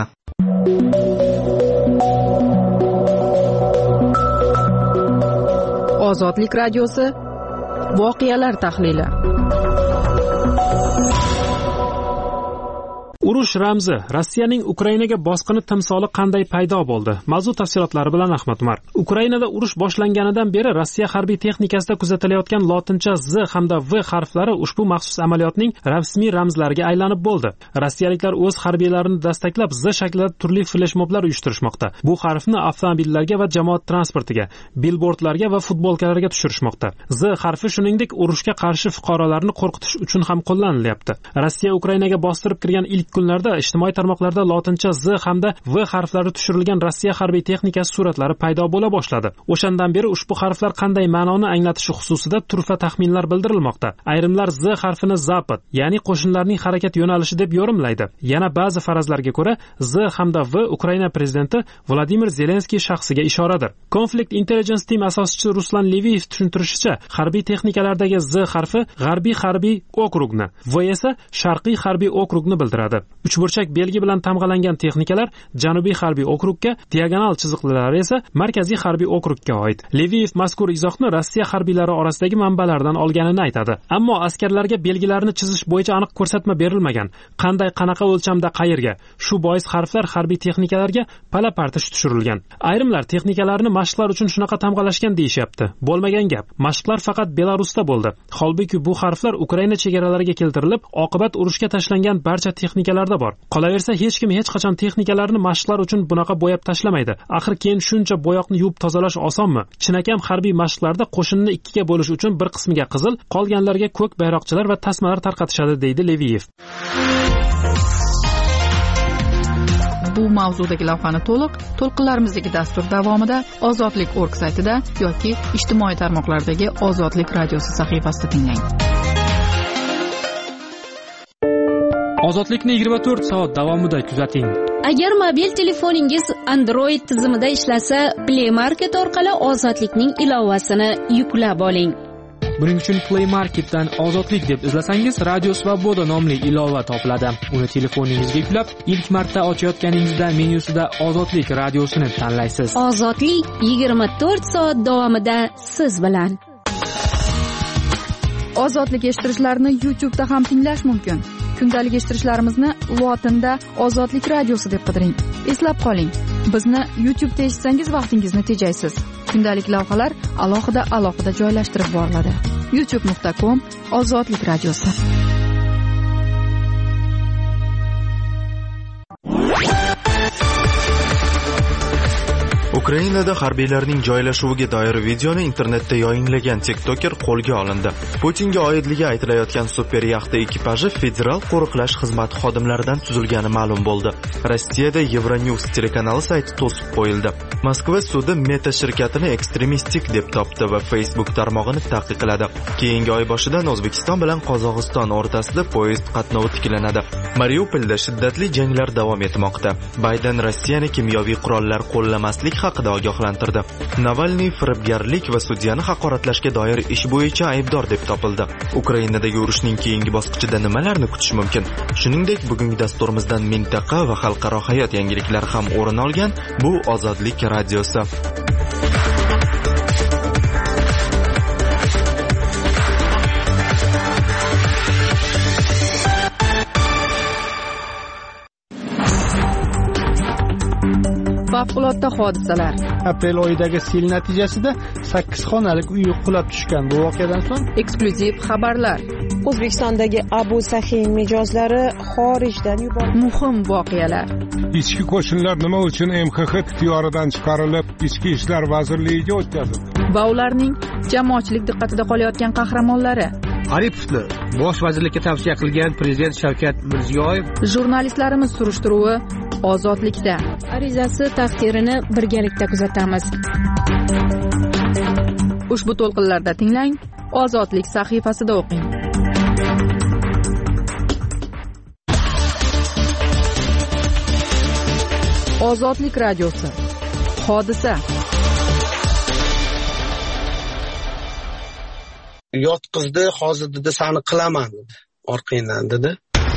Ozodlik radiosi voqealar tahlili. Urush ramzi, Rossiyaning Ukrainaga bosqini timsoli qanday paydo bo'ldi? Mavzu tafsilotlari bilan Ahmad Umar. Ukrainada urush boshlanganidan beri Rossiya harbiy texnikasida kuzatilayotgan lotincha Z hamda V harflari ushbu maxsus amaliyotning rasmiy ramzlariga aylanib bo'ldi. Rossiyaliklar o'z harbiylarini dastaklab Z shaklida turli fleshmoblar uyushtirishmoqda. Bu harfni avtomobillarga va jamoat transportiga, billbordlarga va futbolkalarga tushirishmoqda. Z harfi shuningdek urushga qarshi fuqarolarni qo'rqitish uchun ham qo'llanilyapti. Rossiya Ukrainaga bostirib kirgan ilk kunlarda ijtimoiy tarmoqlarda lotincha Z hamda V harflari tushirilgan Rossiya harbiy texnikasi suratlari paydo bo'la boshladi. O'shandan beri ushbu harflar qanday ma'noni anglatishi xususida turfa taxminlar bildirilmoqda. Ayrimlar Z harfini Zapad, ya'ni qo'shinlarning harakat yo'nalishi deb yorumlaydi. Yana ba'zi farazlarga ko'ra Z hamda V Ukraina prezidenti Vladimir Zelenskiy shaxsiga ishoradir. Conflict Intelligence Team asoschisi Ruslan Leviyev tushuntirishicha, harbiy texnikalardagi Z harfi G'arbiy harbiy okrugni, V esa Sharqiy harbiy okrugni bildiradi. uchburchak belgi bilan tamg'alangan texnikalar Janubiy harbiy okrugga, diagonal chiziqlar esa Markaziy harbiy okrugga oid. Leviyev mazkur izohni Rossiya harbiylari orasidagi manbalardan olganini aytadi. Ammo askarlarga belgilarni chizish bo'yicha aniq ko'rsatma berilmagan. Qanday, qanaqa o'lchamda, qayerga? Shu bois harflar harbiy texnikalarga pala-partish tushirilgan. Ayrimlar texnikalarni mashqlar uchun shunaqa tamg'alashgan deyishyapti. Bo'lmagan gap. Mashqlar faqat Belarusda bo'ldi. Holbuki bu harflar Ukraina chegaralariga keltirilib, oqibat urushga tashlangan barcha texnikalarda bor. Qolaversa, hech kim hech qachon texnikalarni mashqlar uchun bunaqa bo'yab tashlamaydi. Axir keyin shuncha bo'yoqni yuvib tozalash osonmi? Chinakam harbiy mashqlarda qo'shinni ikkiga bo'lish uchun bir qismiga qizil, qolganlarga ko'k bayroqchalar va tasmalar tarqatishadi, deydi Leviyev. Bu mavzudagi lavhani to'liq to'lqinlarimizdagi dastur davomida ozodlik org saytida yoki ijtimoiy tarmoqlardagi Ozodlik radiosi sahifasida tinglang. Ozodlikni yigirma to'rt soat davomida kuzating. Agar mobil telefoningiz Android tizimida ishlasa, Play Market orqali Ozodlikning ilovasini yuklab oling. Buning uchun Play Marketdan Ozodlik deb izlasangiz, Radio Svoboda nomli ilova topiladi. Uni telefoningizga yuklab, ilk marta ochayotganingizda menyusida Ozodlik radiosini tanlaysiz. Ozodlik yigirma to'rt soat davomida siz bilan. Ozodlik eshittirishlarni YouTube'da ham tinglash mumkin. Kundalik eshittirishlarimizni lotinda Ozodlik radiosi deb qidiring. Eslab qoling, bizni YouTube'da eshitsangiz vaqtingizni tejaysiz. Kundalik lavhalar alohida alohida joylashtirib boriladi. youtube nuqta com Ozodlik radiosi. Ukrainada harbiylarning joylashuviga doir videoni internetda yoyinlagan TikToker qo'lga olindi. Putinga oidligi aytilayotgan super yaxta ekipaji federal qo'riqlash xizmati xodimlaridan tuzilgani ma'lum bo'ldi. Rossiyada Euronews telekanali sayti to'sib qo'yildi. Moskva sudi Meta shirkatini ekstremistik deb topdi va Facebook tarmog'ini taqiqladi. Keyingi oy boshidan O'zbekiston bilan Qozog'iston o'rtasida poyezd qatnovi tiklanadi. Mariupolda shiddatli janglar davom etmoqda. Bayden Rossiyani kimyoviy qurollar qo'llamaslik haqida ogohlantirdi. Navalniy firibgarlik va sudyani haqoratlashga doir ish bo'yicha aybdor deb topildi. Ukrainadagi urushning keyingi bosqichida nimalarni kutish mumkin? Shuningdek, bugungi dasturimizdan mintaqa va xalqaro hayot yangiliklari ham o'rin olgan. Bu Ozodlik radiosi. Favqulodda hodisalar. Aprel oyidagi sel natijasida sakkiz xonalik uy qulab tushgan. Bu voqeadan so'ng eksklyuziv xabarlar. O'zbekistondagi Abu Sahin mijozlari xorijdan yuborildi. Muhim voqealar. Ichki qo'shinlar nima uchun M X X ixtiyoridan chiqarilib, Ichki ishlar vazirligiga o'tkazildi? Va ularning jamoatchilik diqqatida qolayotgan qahramonlari. Aripovni bosh vazirlikka tavsiya qilgan prezident Shavkat Mirziyoyev. Jurnalistlarimiz surishtiruvi Ozodlikda. Arizasi taqdirini birgalikda kuzatamiz. Ushbu to'lqinlarda tinglang, Ozodlik sahifasida o'qing. Ozodlik radiosi. Hodisa. Yotqizdi, hozir dedi sani qilaman dedi. Orqangdan dedi.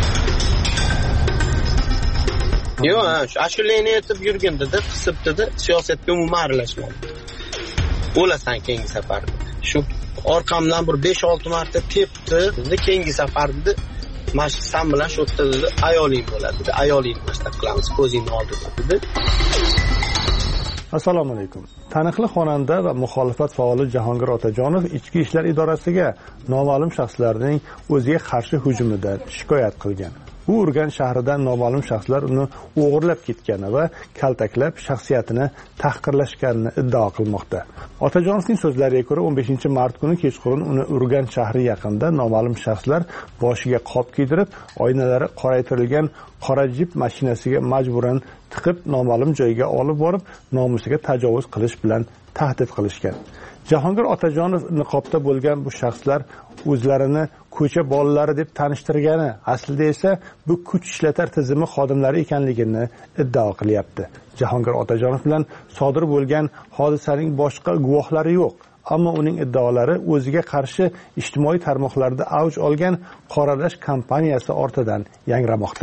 Yo'q, ashulani aytib yurgin dedi, qisib dedi, siyosatga umuman aralashmadi. O'lasan keyingi safar. Shu orqamdan bir besh olti marta tepdi, dedi, keyingi safar dedi, mashq san bilan shu yerda dedi, ayoling bo'ladi dedi, ayoling mashq qilamiz ko'zingni oldida dedi. Assalomu alaykum. Taniqli xonanda va muxolifat faoli Jahongir Otajonov ichki ishlar idorasiga noma'lum shaxslarning o'ziga qarshi hujumidan shikoyat qilgan. U Urganch shahridan noma'lum shaxslar uni o'g'irlab ketgani va kaltaklab shaxsiyatini tahqirlashganini iddao qilmoqda. Otajonovning so'zlariga ko'ra o'n beshinchi mart kuni kechqurun uni Urganch shahri yaqinida noma'lum shaxslar boshiga qop kiydirib, oynalari qoraytirilgan qora jip mashinasiga majburan tiqib noma'lum joyga olib borib, nomusiga tajovuz qilish bilan tahdid qilishgan. Jahongir Otajonov niqobda bo'lgan bu shaxslar o'zlarini ko'cha bolalari deb tanishtirgani, aslida esa bu kuch ishlatar tizimi xodimlari ekanligini iddao qilyapti. Jahongir Otajonov bilan sodir bo'lgan hodisaning boshqa guvohlari yo'q, ammo uning iddaolari o'ziga qarshi ijtimoiy tarmoqlarda avj olgan qoralash kampaniyasi ortidan yangramoqda.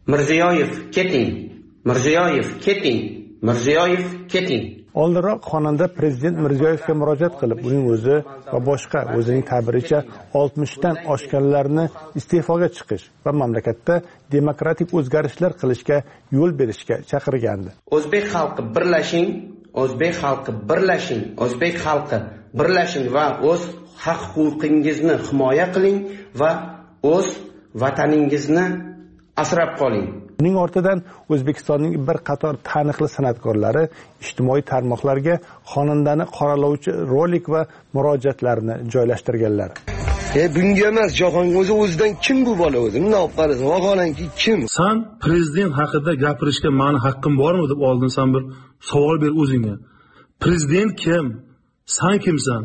Mirziyoyev keting, Mirziyoyev keting, Mirziyoyev keting. Oldinroq xonanda prezident Mirziyoyevga murojaat qilib, uning o'zi va boshqa o'zining ta'biricha oltmishdan oshganlarni iste'foga chiqish va mamlakatda demokratik o'zgarishlar qilishga yo'l berishga chaqirgandi. O'zbek xalqi birlashing, O'zbek xalqi birlashing, O'zbek xalqi birlashing va o'z haq-huquqingizni himoya qiling va o'z vataningizni asrab qoling. Uning ortidan O'zbekistonning bir qator taniqli san'atkorlari ijtimoiy tarmoqlarga xonandani qoralovchi rolik va murojaatlarini joylashtirganlar. E bunga emas, jahon o'zi o'zidan kim bu bola o'zi? Bunday olib qarasa, vaholanki kim? Sen prezident haqida gapirishga meni haqqim bormi deb oldin sen bir savol ber o'zingga. Prezident kim? Sen kimsan?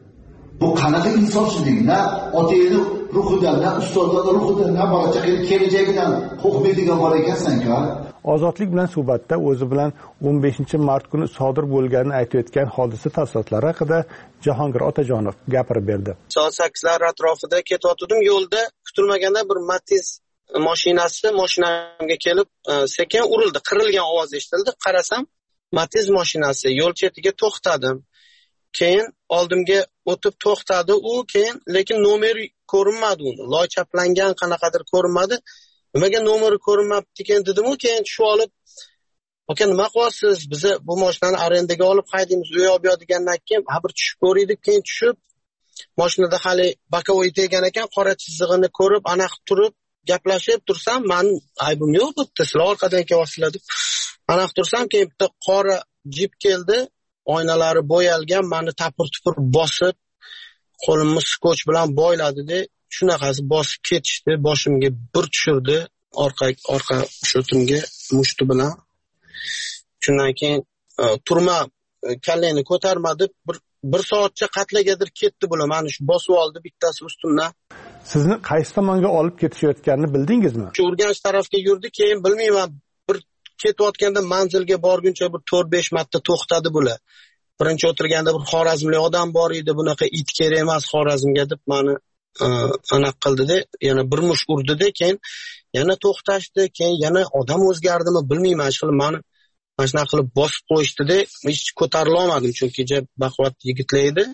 Bu qanaqa insonchilik? Na otangni ruhidan, na ustozlarning ruhidan, na bola kelajagidan qo'rqmaydigan bola ekansan-ku. Ozodlik bilan suhbatda o'zi bilan o'n beshinchi mart kuni sodir bo'lganini aytayotgan hodisa tafsilotlari haqida Jahongir Otajonov gapirib berdi. Soat sakkizlar atrofida ketayotdim, yo'lda kutilmaganda bir Matiz mashinasi mashinamga kelib sekin urildi, qirilgan ovoz eshitildi. Qarasam, Matiz mashinasi yo'l chetiga to'xtadim. Keyin oldimga o'tib to'xtadi u, keyin lekin nomeri ko'rinmadi uni. Loy chaplangan qanaqadir ko'rinmadi. Nimaga nomeri ko'rinmabdi ekan dedim, u keyin tushib olib, "Aka, nima qilyapsiz? Biz bu mashinani arendaga olib haydaymiz, u yoq bu yoq" degandan keyin bir tushib ko'rdik, keyin tushib mashinada hali bakovoy tegan ekan, qora chizig'ini ko'rib, aniq turib gaplashib tursam, "Men aybim yo'q, bitta sizlar orqadan kelyapsizlar" deb aniq tursam, keyin bitta qora jip keldi. Oynalari bo'yalgan, meni tapir-tupir bosib, qo'limni skoch bilan boyladi-da, shunaqasi bosib ketishdi, boshimga bir tushirdi, orqa orqa shotimga mushti bilan. Shundan keyin turma, kallangni ko'tarma deb bir bir soatcha qatlagadir ketdi bular. Meni shu bosib oldi bittasi ustimdan. Sizni qaysi tomonga olib ketishayotganini bildingizmi? Shu Urganch tarafga yurdi, keyin bilmayman, bir ketayotganda manzilga borguncha bir to'rt besh marta to'xtadi bular. Birinchi o'tirganda bir xorazmlik odam bor edi, bunaqa it kerak emas Xorazmga deb meni aniq qildi-da, yana bir mush urdi-da, keyin yana to'xtashdi, keyin yana odam o'zgardimi bilmayman, shu meni mana shunaqa qilib bosib qo'yishdi-da, hech ko'tarila olmadim chunki juda baquvvat yigitlar edi.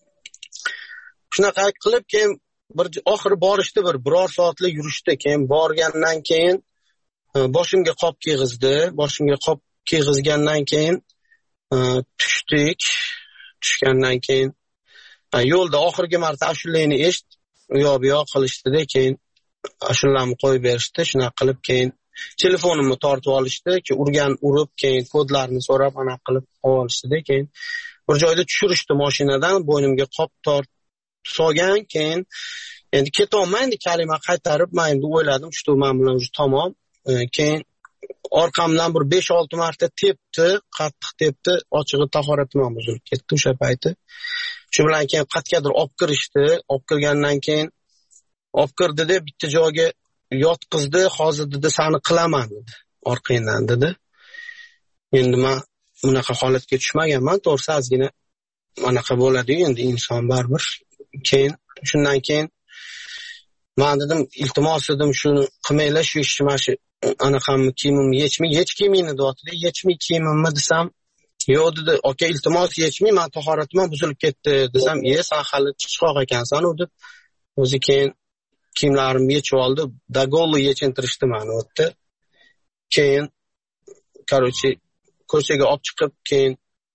Shunaqa qilib keyin bir oxiri borishdi, bir biror soatlik yurishdi, keyin borgandan keyin boshimga qop kiyg'izdi, boshimga qop kiyg'izgandan keyin tushdik. Tushgandan keyin yo'lda oxirgi marta ashulani eshit, u yoq bu yoq qilishdi-da, keyin ashulamni qo'yib berishdi. Shunaqa qilib keyin telefonimni tortib olishdi, ki urgan urib, keyin kodlarni so'rab ana qilib olishdi-da, keyin bir joyda tushirishdi mashinadan, bo'ynimga qop tort solgan, keyin endi ketolmayman, endi kalima qaytarib, men endi o'yladim, shu men bilan уже tamom. Keyin orqamdan bir besh olti marta tepdi, qattiq tepdi, ochig'i tahoratim ham buzilib ketdi o'sha payti. Shu bilan keyin qatgadir olib kirishdi, olib kirgandan keyin olib kirdi-da, bitta joyga yotqizdi, hozir dedi seni qilaman dedi, orqangdan dedi. Endi men bunaqa holatga tushmaganman, to'g'risi ozgina bunaqa bo'ladi-yu, endi inson baribir. Keyin shundan keyin men dedim, iltimos dedim, shuni qilmanglar, shu ishni mana shu anaqamni kiyimimni yechmay, yech kiyimingni deyapti-da, yechmay kiyimimni desam, yo'q dedi, aka iltimos yechmay, men tahoratim ham buzilib ketdi desam, "E, sen hali chiqchoq ekansan" u deb. O'zi keyin kiyimlarimni yechib oldi, dagolli yechintirishdi meni o'tdi. Keyin короче ko'chaga olib chiqib, keyin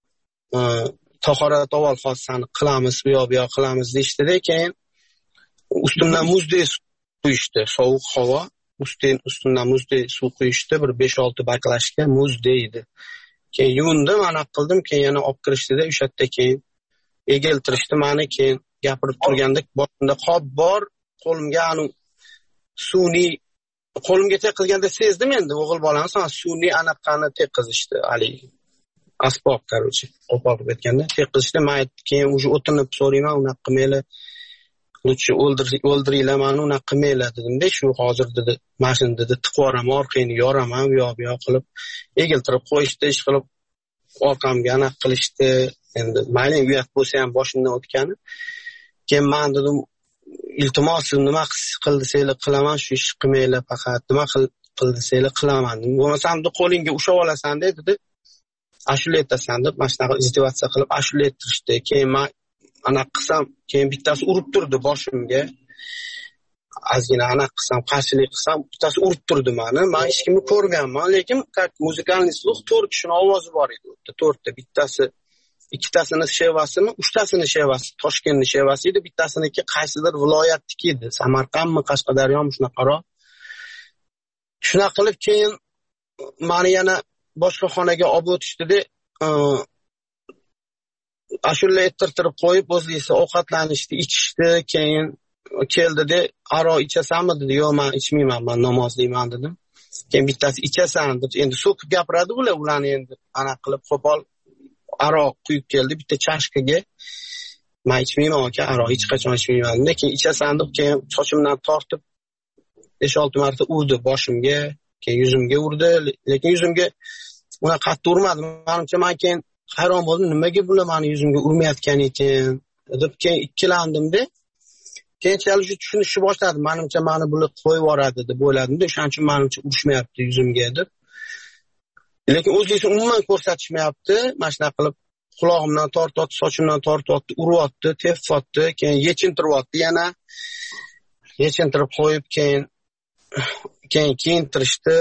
tahorat avval xossani qilamiz, bu yoq bu yoq qilamiz deyishdi-da, keyin ustimdan muzdek suv quyishdi, sovuq havo, ustin ustimdan muzdek suv quyishdi, bir besh olti baklashga muzdek edi. Keyin yuvindim, ana qildim, keyin yana olib kirishdi-da, o'sha yerda keyin egiltirishdi meni, keyin gapirib turganda boshimda qop bor, qo'limga anu suvni qo'limga teqilganda sezdim, endi o'g'il bolani san suvni anaqani teqizishdi, ali asbob короче, qo'polib ketganda teqizishdi. Men keyin уже o'tinib so'rayman, unaqa qilmaylar, lutchi o'ldiringlar meni, unaqa qilmaylar dedim-da, shu hozir dedi, mashina dedi, tiqvoraman, orqangni yoraman, bu yoq bu yoq qilib egiltirib qo'yishdi, ish qilib orqamga anaqa qilishdi. Endi mayli uyat bo'lsa ham boshimdan o'tgani. Keyin men dedim, iltimos nima qildi, seni qilaman, shu ish qilmanglar, faqat nima qil, qil desanglar qilaman dedim. Bo'lmasam qo'lingga ushlab olasan dedi. Ashula aytasan deb mana shunaqa izdivatsiya qilib ashula aytirishdi. Keyin men ana qilsam, keyin bittasi urib turdi boshimga. Ozgina ana qilsam, qarshilik qilsam, bittasi urib turdi meni. Men hech kimni ko'rganman, lekin muzikalniy sluh to'rt kishining ovozi bor edi. to'rtta, bittasi ikkitasini shevasimi, uchtasini shevasi, Toshkentning shevasi edi, bittasiniki qaysidir viloyatniki edi. Samarqandmi, Qashqadaryomi shunaqaroq. Shunaqa qilib keyin meni yana boshqa xonaga olib o'tishdi-da, ashula aytirtirib qo'yib, o'zlisi ovqatlanishdi, ichishdi, keyin keldi-da, aro ichasanmi dedi. Yo'q, men ichmayman, men namozliman dedim. Keyin bittasi ichasan deb, endi so'kib gapiradi ular, ularni endi ana qilib qo'pol aro quyib keldi bitta chashkaga. Men ichmayman aka, aro hech qachon ichmayman. Lekin ichasan deb, keyin sochimdan tortib besh olti marta urdi boshimga, keyin yuzimga urdi, lekin yuzimga una qattiq urmadi. Menimcha men keyin hayron bo'ldim, nimaga bular meni yuzimga urmayotgan ekan deb, keyin ikkilandim-da. Keyinchalik tushunishni boshladi. Menimcha meni bular qo'yib yuboradi deb o'yladim-da, o'shaning uchun menimcha urishmayapti yuzimga deb. Lekin o'zlisi umuman ko'rsatishmayapti. Mana shunaqa qilib qulog'imdan tortyapti, sochimdan tortyapti, uryapti, tepyapti, keyin yechintiryapti yana. Yechintirib qo'yib, keyin keyin kiyintirishdi.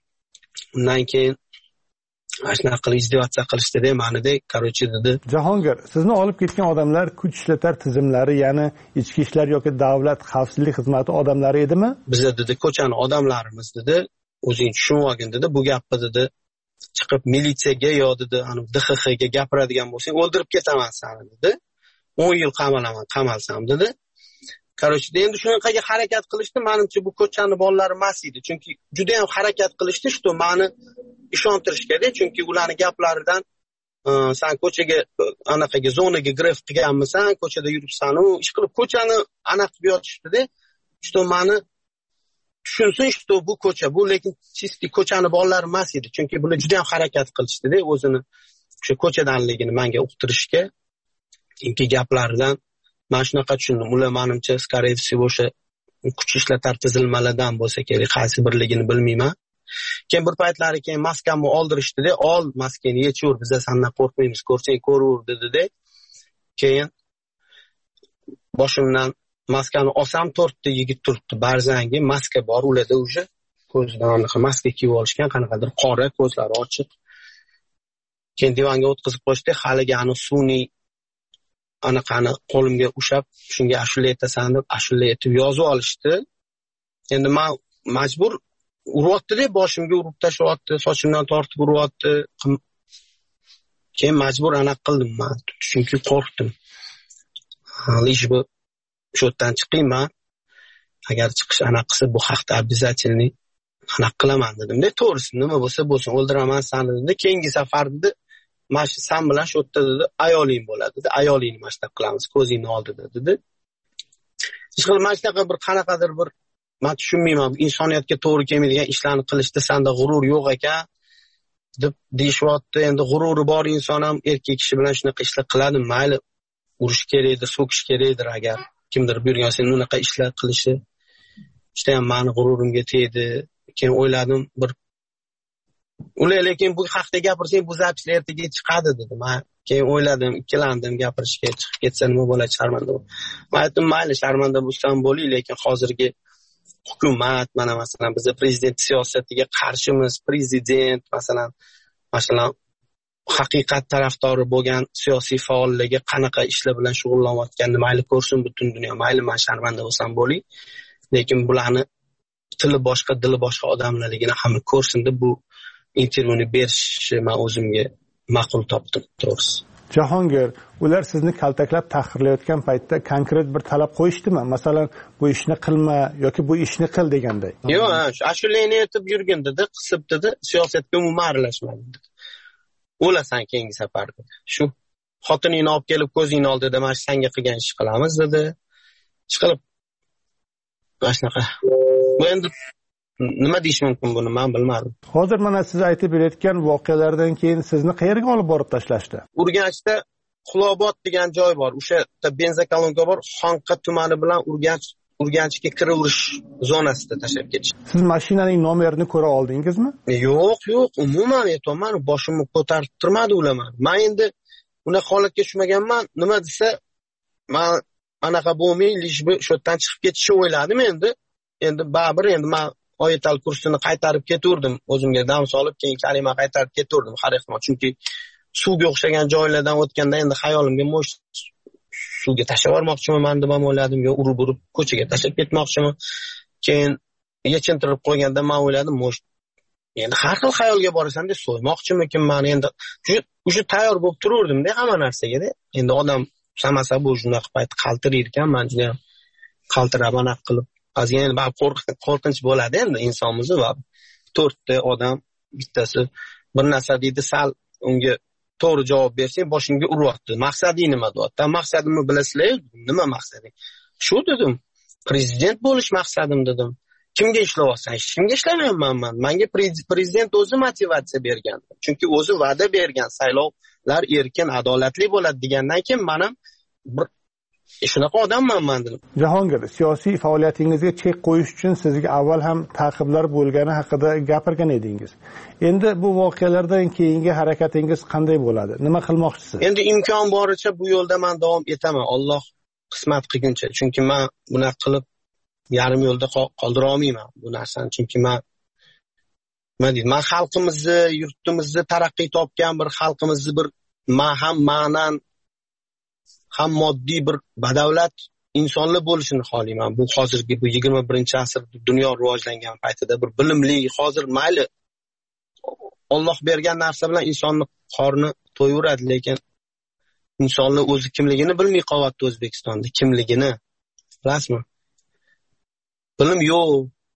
Undan keyin mana shunaqa qilib izdivatsiya qilishdi-da, meni-da, короче dedi. Jahongir, sizni olib ketgan odamlar kuch ishlatar tizimlari, ya'ni ichki ishlar yoki davlat xavfsizlik xizmati odamlari edimi? Biza dedi, ko'chani odamlarimiz dedi. O'zing tushunib olgin dedi. Bu gapni dedi, chiqib militsiyaga yo dedi, ani D X X ga gapiradigan bo'lsang, o'ldirib ketaman seni dedi. o'n yil qamalaman, qamalsam dedi. Короче, endi shunaqaga harakat qilishdi. Menimcha bu ko'chani bolalari emas edi. Chunki juda ham harakat qilishdi, shu meni ishontirishga-da, chunki ularning gaplaridan sen ko'chaga anaqaga zonaga gref qilganmisan, ko'chada yuribsan, u ish qilib ko'chani aniq qilib yotishdi-da. Shu meni tushunsin, shu bu ko'cha, bu lekin chisti ko'chani bolalari emas edi. Chunki bular juda ham harakat qilishdi-da, o'zini o'sha ko'chadanligini menga uqtirishga. Chunki gaplaridan men shunaqa tushundim. Ular menimcha, скорее всего, o'sha kuch ishlatar tizilmalardan bo'lsa kerak, qaysi birligini bilmayman. Keyin bir paytlari keyin maskamni oldirishdi-da, ol maskani yechur, biz sendan qo'rqmaymiz, ko'rsang ko'raver dedi-da. Keyin boshimdan maskani olsam, to'rtta yigit turibdi, barzangi maska bor ularda, o'sha ko'zidan anaqa maska kiyib olishgan, qanaqadir qora, ko'zlari ochiq. Keyin divanga o'tkazib qo'yishdi, haliga ani sun'iy anaqani qo'limga ushab, shunga ashula aytasan deb ashula aytib yozib olishdi. Endi men majbur uryapti-da, boshimga urib tashlayapti, sochimdan tortib uryapti. Keyin majbur anaqa qildim men, chunki qo'rqdim. Lish bu shotdan chiqayman. Agar chiqish anaqa qilsa, bu haqda обязательный anaqa qilaman dedim-da. To'g'risi nima bo'lsa bo'lsin, o'ldiraman seni dedi. Keyingi safar dedi, mana shu sen bilan shu yerda dedi, ayoling bo'ladi dedi. Ayolingni mana shunaqa qilamiz, ko'zingni oldida dedi. Hech qilib mana shunaqa bir qanaqadir bir men tushunmayman, insoniyatga to'g'ri kelmaydigan ishlarni qilishda senda g'urur yo'q ekan deb deyishyapti. Endi g'ururi bor inson ham erkak kishi bilan shunaqa ishlar qiladi, mayli urish kerakdir, so'kish kerakdir, agar kimdir buyurgan sen unaqa ishlar qilishi juda ham meni g'ururimga tegdi. Keyin o'yladim, bir ular lekin bu haqda gapirsang, bu zapislar ertaga chiqadi dedim. Men keyin o'yladim, ikkilandim gapirishga, chiqib ketsa nima bo'ladi, sharmanda bo'l. Men aytdim, mayli sharmanda bo'lsam bo'ling, lekin hozirgi hukumat, mana masalan biz prezident siyosatiga qarshimiz, prezident masalan masalan haqiqat tarafdori bo'lgan siyosiy faollarga qanaqa ishlar bilan shug'ullanayotganini mayli ko'rsin butun dunyo, mayli men sharmanda bo'lsam bo'ling, lekin bularni tili boshqa, dili boshqa odamlarligini hamma ko'rsin deb bu intervyuni berishni men o'zimga ma'qul topdim, to'g'risi. Jahongir, ular sizni kaltaklab tahqirlayotgan paytda konkret bir talab qo'yishdimi? Masalan, bu ishni qilma yoki bu ishni qil deganday. Yo'q, ashulani aytib yurgin dedi, qisib dedi, siyosatga umuman aralashmadi dedi. O'lasan keyingi safar dedi. Shu xotiningni olib kelib ko'zingni oldida mana senga qilgan ish qilamiz dedi. Chiqilib mana shunaqa. Bu endi nima deyish mumkin buni men bilmadim. Hozir mana siz aytib berayotgan voqealardan keyin sizni qayerga olib borib tashlashdi? Urganchda Xulobod degan joy bor. O'sha yerda benzokolonka bor. Xonqa tumani bilan Urganch Urganchga kiraverish zonasida tashlab ketishdi. Siz mashinaning nomerini ko'ra oldingizmi? Yo'q, yo'q, umuman aytmayman, boshimni ko'tarib turmadi ular. Men endi unaqa holatga tushmaganman. Nima desa, men anaqa bo'lmay, lishbi shu yerdan chiqib ketishni o'yladim endi. Endi baribir endi men oyatal kursini qaytarib ketaverdim. O'zimga dam solib, keyin kalima qaytarib ketaverdim har ehtimol. Chunki suvga o'xshagan joylardan o'tganda endi xayolimga mo'sh suvga tashlab yubormoqchiman deb ham o'yladim. Yo, urib-urib ko'chaga tashlab ketmoqchiman. Keyin yechintirib qo'yganda men o'yladim, mo'sh endi har xil xayolga borasan deb so'ymoqchimikin men endi o'sha tayyor bo'lib turaverdim-da hamma narsaga-da. Endi odam samasa bu shunaqa payt qaltirar ekan, men juda ham qaltirab anaqa qilib azgina endi qo'rqinch bo'ladi endi insonmiz va to'rtta odam bittasi bir narsa deydi, sal unga to'g'ri javob bersang boshingga uryapti. Maqsading nima deyapti? Maqsadimni bilasizlar? Nima maqsading? Shu dedim. Prezident bo'lish maqsadim dedim. Kimga ishlayapsan? Hech kimga ishlamayman men. Menga prezident o'zi motivatsiya bergan. Chunki o'zi va'da bergan, saylovlar erkin, adolatli bo'ladi degandan keyin men ham bir shunaqa odamman men dedim. Jahongir, siyosiy faoliyatingizga chek qo'yish uchun sizga avval ham ta'qiblar bo'lgani haqida gapirgan edingiz. Endi bu voqealardan keyingi harakatingiz qanday bo'ladi? Nima qilmoqchisiz? Endi imkon boricha bu yo'lda men davom etaman. Alloh qismat qilguncha. Chunki men bunaqa qilib yarim yo'lda qoldira olmayman bu narsani. Chunki men nima deydi? Men xalqimizni, yurtimizni taraqqiy topgan bir xalqimizni bir men ham ma'nan ham moddiy bir badavlat insonlar bo'lishini xohlayman. Bu hozirgi bu yigirma birinchi asr dunyo rivojlangan paytida bir bilimli, hozir mayli Alloh bergan narsa bilan insonning qorni to'yaveradi, lekin insonlar o'zi kimligini bilmay qolyapti O'zbekistonda, kimligini. Bilasizmi? Bilim yo'q.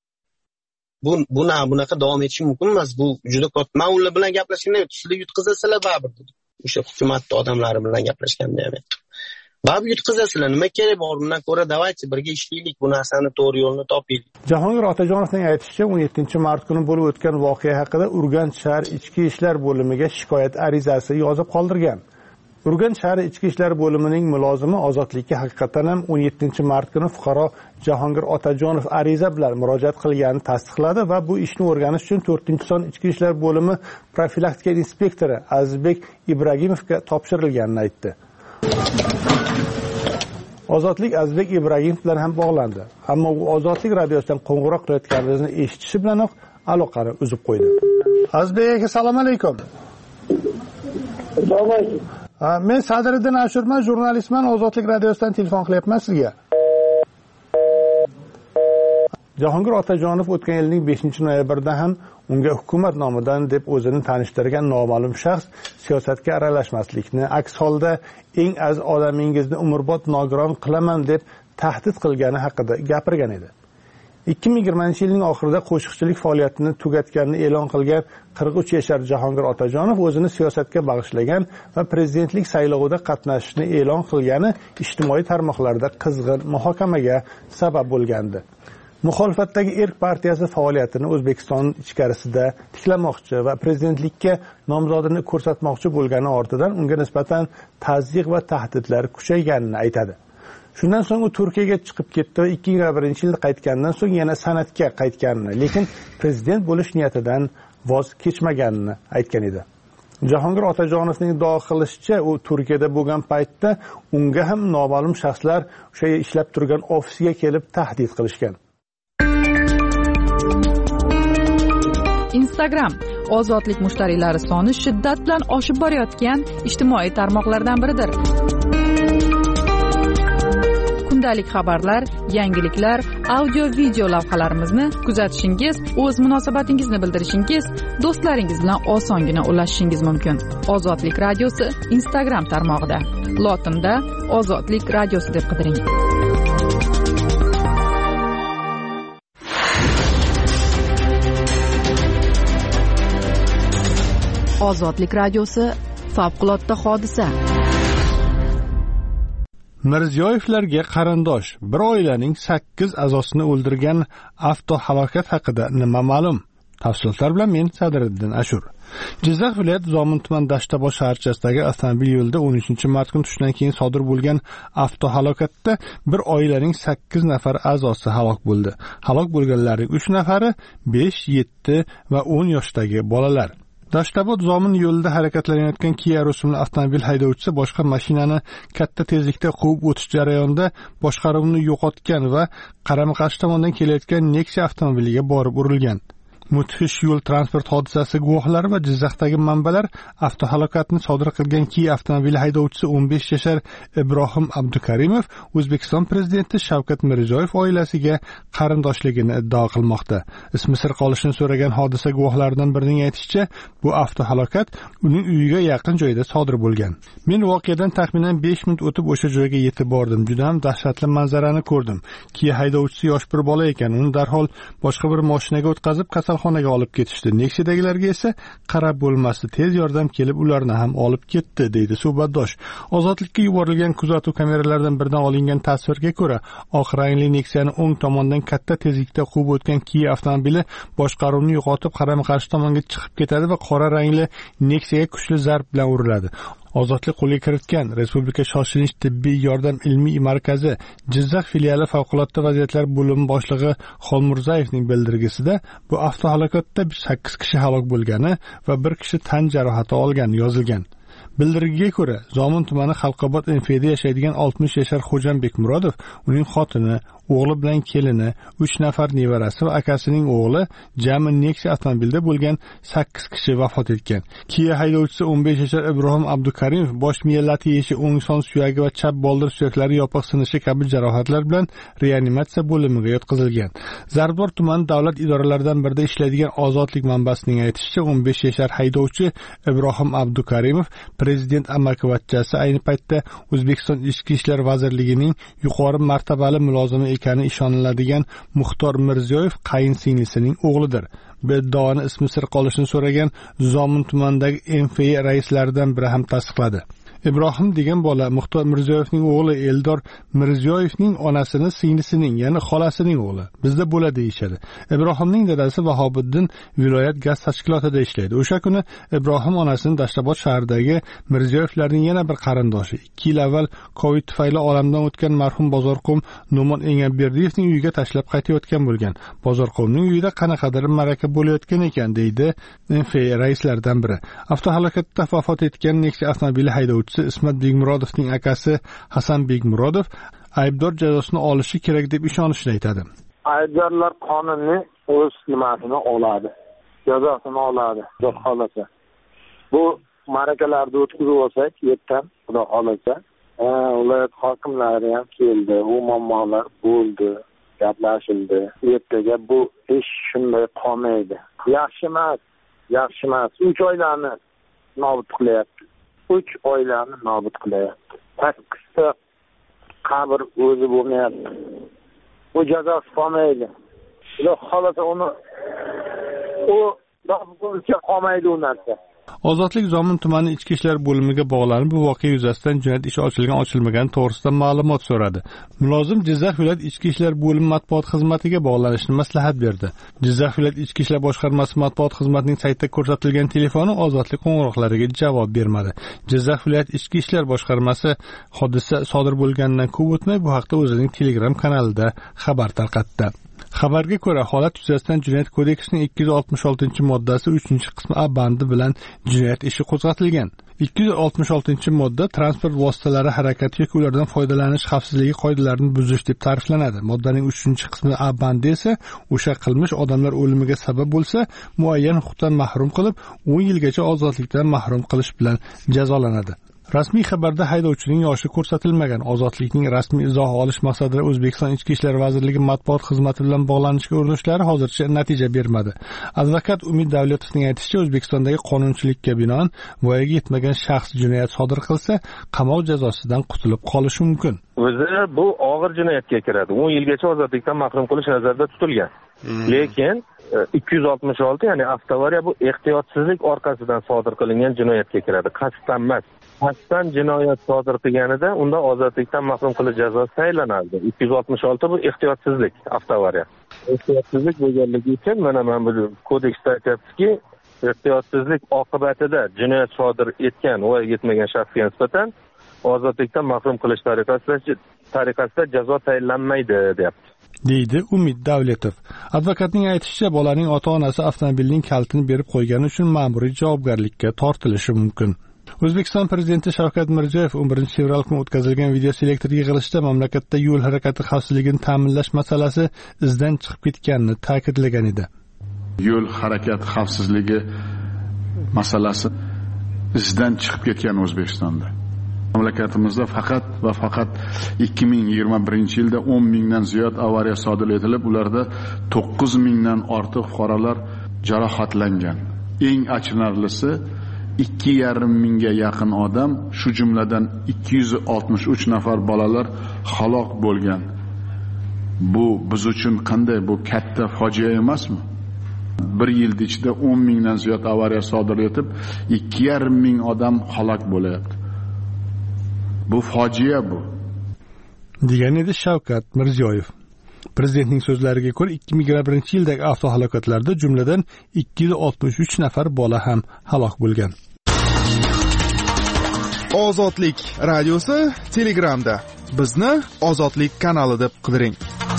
Bu buna bunaqa davom etishi mumkin emas. Bu juda katta. Men ular bilan gaplashganda sizlar yutqizasizlar baribir dedi. O'sha hukumat odamlari bilan gaplashganda ham aytdim. Baribir yutqizasizlar. Nima kerak bor? Bundan ko'ra davaychi birga ishlaylik, bu narsani to'g'ri yo'lni topaylik. Jahongir Otajonovning aytishicha, o'n yettinchi mart kuni bo'lib o'tgan voqea haqida Urganch shahar ichki ishlar bo'limiga shikoyat arizasi yozib qoldirgan. Urganch shahar ichki ishlar bo'limining mulozimi Ozodlikka haqiqatan ham o'n yettinchi mart kuni fuqaro Jahongir Otajonov ariza bilan murojaat qilganini tasdiqladi va bu ishni o'rganish uchun to'rtinchi son ichki ishlar bo'limi profilaktika inspektori Azizbek Ibragimovga topshirilganini aytdi. Ozodlik Azizbek Ibragimov bilan ham bog'landi. Ammo u Ozodlik radiosidan qo'ng'iroq qilayotganimizni eshitishi bilanoq aloqani uzib qo'ydi. Azizbek aka, assalomu alaykum. Assalomu alaykum. Men Sadriddin Ashurman, jurnalistman, Ozodlik radiosidan telefon qilyapman sizga. Jahongir Otajonov o'tgan yilning beshinchi noyabrida ham unga hukumat nomidan deb o'zini tanishtirgan noma'lum shaxs siyosatga aralashmaslikni, aks holda eng aziz odamingizni umrbod nogiron qilaman deb tahdid qilgani haqida gapirgan edi. ikki ming yigirmanchi yilning oxirida qo'shiqchilik faoliyatini tugatganini e'lon qilgan qirq uch yashar Jahongir Otajonov o'zini siyosatga bag'ishlagan va prezidentlik saylovida qatnashishni e'lon qilgani ijtimoiy tarmoqlarda qizg'in muhokamaga sabab bo'lgandi. Muxolifatdagi Erk partiyasi faoliyatini O'zbekiston ichkarisida tiklamoqchi va prezidentlikka nomzodini ko'rsatmoqchi bo'lgani ortidan unga nisbatan tazyiq va tahdidlar kuchayganini aytadi. Shundan so'ng u Turkiyaga chiqib ketdi va ikki ming yigirma birinchi yilda qaytgandan so'ng yana san'atga qaytganini, lekin prezident bo'lish niyatidan voz kechmaganini aytgan edi. Jahongir Otajonovning iddao qilishicha, u Turkiyada bo'lgan paytda unga ham noma'lum shaxslar o'sha ishlab turgan ofisiga kelib tahdid qilishgan. Instagram ozodlik mushtariylari soni shiddat bilan oshib borayotgan ijtimoiy tarmoqlardan biridir. Kundalik xabarlar, yangiliklar, audio-video lavhalarimizni kuzatishingiz, o'z munosabatingizni bildirishingiz, do'stlaringiz bilan osongina ulashishingiz mumkin. Ozodlik radiosi Instagram tarmog'ida. Lotinda Ozodlik radiosi deb qidiring. Ozodlik radiosi favqulodda hodisa. Mirziyoyevlarga qarindosh bir oilaning sakkiz a'zosini o'ldirgan avtohalokat haqida nima ma'lum? Tafsilotlar bilan men Sadriddin Ashur. Jizzax viloyati Zomin tuman Dashtabod shaharchasidagi avtomobil yo'lida o'n uchinchi mart kuni tushdan keyin sodir bo'lgan avtohalokatda bir oilaning sakkiz nafar a'zosi halok bo'ldi. Halok bo'lganlarning uch nafari besh, yetti va o'n yoshdagi bolalar. Dashtabod Zomin yo'lida harakatlanayotgan Kia rusumli avtomobil haydovchisi boshqa mashinani katta tezlikda quvib o'tish jarayonida boshqaruvni yo'qotgan va qarama-qarshi tomondan kelayotgan Nexia avtomobiliga borib urilgan. Mudhish yo'l transport hodisasi guvohlari va Jizzaxdagi manbalar avtohalokatni sodir qilgan Kia avtomobili haydovchisi o'n besh yashar Ibrohim Abdukarimov O'zbekiston prezidenti Shavkat Mirziyoyev oilasiga qarindoshligini iddao qilmoqda. Ismi sir qolishini so'ragan hodisa guvohlaridan birining aytishicha, bu avtohalokat uning uyiga yaqin joyda sodir bo'lgan. Men voqeadan taxminan besh minut o'tib o'sha joyga yetib bordim. Juda ham dahshatli manzarani ko'rdim. Kia haydovchisi yosh bir bola ekan. Uni darhol boshqa bir mashinaga o'tkazib kasalxonaga olib ketishdi. Nexia'dagilarga esa qarab bo'lmasdi. Tez yordam kelib ularni ham olib ketdi, deydi suhbatdosh. Ozodlikka yuborilgan kuzatuv kameralaridan biridan olingan tasvirga ko'ra, oq rangli Nexia'ni o'ng tomondan katta tezlikda quvib o'tgan Kia avtomobili boshqaruvni yo'qotib qarama-qarshi tomonga chiqib ketadi va qora rangli Nexia'ga kuchli zarb bilan uriladi. Ozodlik qo'lga kiritgan Respublika shoshilinch tibbiy yordam ilmiy markazi Jizzax filiali favqulodda vaziyatlar bo'limi boshlig'i Xolmurzayevning bildirgisida bu avtohalokatda sakkiz kishi halok bo'lgani va bir kishi tan jarohati olgani yozilgan. Bildirgiga ko'ra, Zomin tumani Xalqobod M F da yashaydigan oltmish yashar Xo'jambek Murodov, uning xotini, o'g'li bilan kelini, uch nafar nevarasi va akasining o'g'li jami Nexia avtomobilida bo'lgan sakkiz kishi vafot etgan. Kia haydovchisi o'n besh yashar Ibrohim Abdukarimov bosh miya lati yeyishi, o'ng son suyagi va chap boldir suyaklari yopiq sinishi kabi jarohatlar bilan reanimatsiya bo'limiga yotqizilgan. Zarbdor tuman davlat idoralaridan birida ishlaydigan Ozodlik manbasining aytishicha, o'n besh yashar haydovchi Ibrohim Abdukarimov prezident amakivachchasi, ayni paytda O'zbekiston Ichki ishlar vazirligining yuqori martabali mulozimi ekani ishoniladigan Muxtor Mirziyoyev qayinsingilisining o'g'lidir. Beddoani ismi sir qolishini so'ragan Zomin tumanidagi M F raislaridan biri ham tasdiqladi. Ibrohim degan bola Muxtor Mirziyoyevning o'g'li Eldor Mirziyoyevning onasini singlisining, ya'ni xolasining o'g'li. Bizda bo'ladi deyishadi. Ibrohimning dadasi Vahobiddin viloyat gaz tashkilotida ishlaydi. O'sha kuni Ibrohim onasini Dashtabod shahridagi Mirziyoyevlarning yana bir qarindoshi, ikki yil avval Covid tufayli olamdan o'tgan marhum Bozorqo'm No'mon Engamberdiyevning uyiga tashlab qaytayotgan bo'lgan. Bozorqo'mning uyida qanaqadir maraka bo'layotgan ekan, deydi M F raislaridan biri. Avtohalokatda vafot etgan Nexia avtomobili haydovchisi Ismat Begmurodovning akasi Hasan Begmurodov aybdor jazosini olishi kerak deb ishonishini aytadi. Aybdorlar qonunni o'z nimasini oladi, jazosini oladi, xudo xolasa. Bu marakalarni o'tkazib olsak, yerdan xudo xolasa, viloyat hokimlari ham keldi, u muammolar bo'ldi, gaplashildi. Ertaga bu ish shunday qolmaydi. Yaxshi emas, yaxshi emas. uch oylarni nobud qilyapti. uch oilani nobud qilyapti. sakkizta qabr o'zi bo'lmayapti. Bu jazosi qolmaydi. Xudo xolasa uni u bo'lsa qolmaydi u narsa. Ozodlik Zomin tumani ichki ishlar bo'limiga bog'lanib, bu voqea yuzasidan jinoyat ishi ochilgan ochilmagani to'g'risida ma'lumot so'radi. Mulozim Jizzax viloyat ichki ishlar bo'limi matbuot xizmatiga bog'lanishni maslahat berdi. Jizzax viloyat ichki ishlar boshqarmasi matbuot xizmatining saytida ko'rsatilgan telefoni Ozodlik qo'ng'iroqlariga javob bermadi. Jizzax viloyat ichki ishlar boshqarmasi hodisa sodir bo'lganidan ko'p o'tmay bu haqda o'zining Telegram kanalida xabar tarqatdi. Xabarga ko'ra, holat yuzasidan Jinoyat kodeksining ikki yuz oltmish oltinchi moddasi uchinchi qismi A bandi bilan jinoyat ishi qo'zg'atilgan. ikki yuz oltmish oltinchi modda transport vositalari harakati yoki ulardan foydalanish xavfsizligi qoidalarini buzish deb ta'riflanadi. Moddaning uchinchi qismi A bandi esa o'sha qilmish odamlar o'limiga sabab bo'lsa, muayyan huquqdan mahrum qilib, o'n yilgacha ozodlikdan mahrum qilish bilan jazolanadi. Rasmiy xabarda haydovchining yoshi ko'rsatilmagan. Ozodlikning rasmiy izoh olish maqsadida O'zbekiston Ichki ishlar vazirligi matbuot xizmati bilan bog'lanishga urinishlari hozircha natija bermadi. Advokat Umid Davletovning aytishicha, O'zbekistondagi qonunchilikka binoan voyaga yetmagan shaxs jinoyat sodir qilsa, qamoq jazosidan qutulib qolishi mumkin. O'zi bu og'ir jinoyatga kiradi. o'n yilgacha ozodlikdan mahrum qilish nazarda tutilgan. Hmm. Lekin ikki yuz oltmish olti ya'ni avtoavariya bu ehtiyotsizlik orqasidan sodir qilingan jinoyatga kiradi, qasddan emas. Qasddan jinoyat sodir qilganida unda ozodlikdan mahrum qilish jazosi tayinlanadi. ikki yuz oltmish olti bu ehtiyotsizlik avtoavariya. Ehtiyotsizlik bo'lganligi uchun mana mana bu kodeksda aytyaptiki, ehtiyotsizlik oqibatida jinoyat sodir etgan va yetmagan shaxsga nisbatan ozodlikdan mahrum qilish tariqasida tariqasida jazo tayinlanmaydi, deyapti. deydi Umid Davletov. Advokatning aytishicha, bolaning ota-onasi avtomobilning kalitini berib qo'ygani uchun ma'muriy javobgarlikka tortilishi mumkin. O'zbekiston prezidenti Shavkat Mirziyoyev o'n birinchi fevral kuni o'tkazilgan videoselektor yig'ilishida mamlakatda yo'l harakati xavfsizligini ta'minlash masalasi izdan chiqib ketganini ta'kidlagan edi. Yo'l harakati xavfsizligi masalasi izdan chiqib ketgan O'zbekistonda. Mamlakatimizda faqat va faqat ikki ming yigirma birinchi yilda o'n mingdan ziyod avariya sodir etilib, ularda to'qqiz mingdan ortiq fuqarolar jarohatlangan. Eng achinarlisi, ikki yarim mingga yaqin odam, shu jumladan ikki yuz oltmish uch nafar bolalar halok bo'lgan. Bu biz uchun qanday, bu katta fojia emasmi? Bir yil ichida o'n mingdan ziyod avariya sodir etib, ikki yarim ming odam halok bo'lyapti. Bu fojia bu. degan edi Shavkat Mirziyoyev. Prezidentning so'zlariga ko'ra ikki ming yigirma birinchi yildagi avtohalokatlarda jumladan ikki yuz oltmish uch nafar bola ham halok bo'lgan. Ozodlik radiosi Telegramda. Bizni Ozodlik kanali deb qidiring.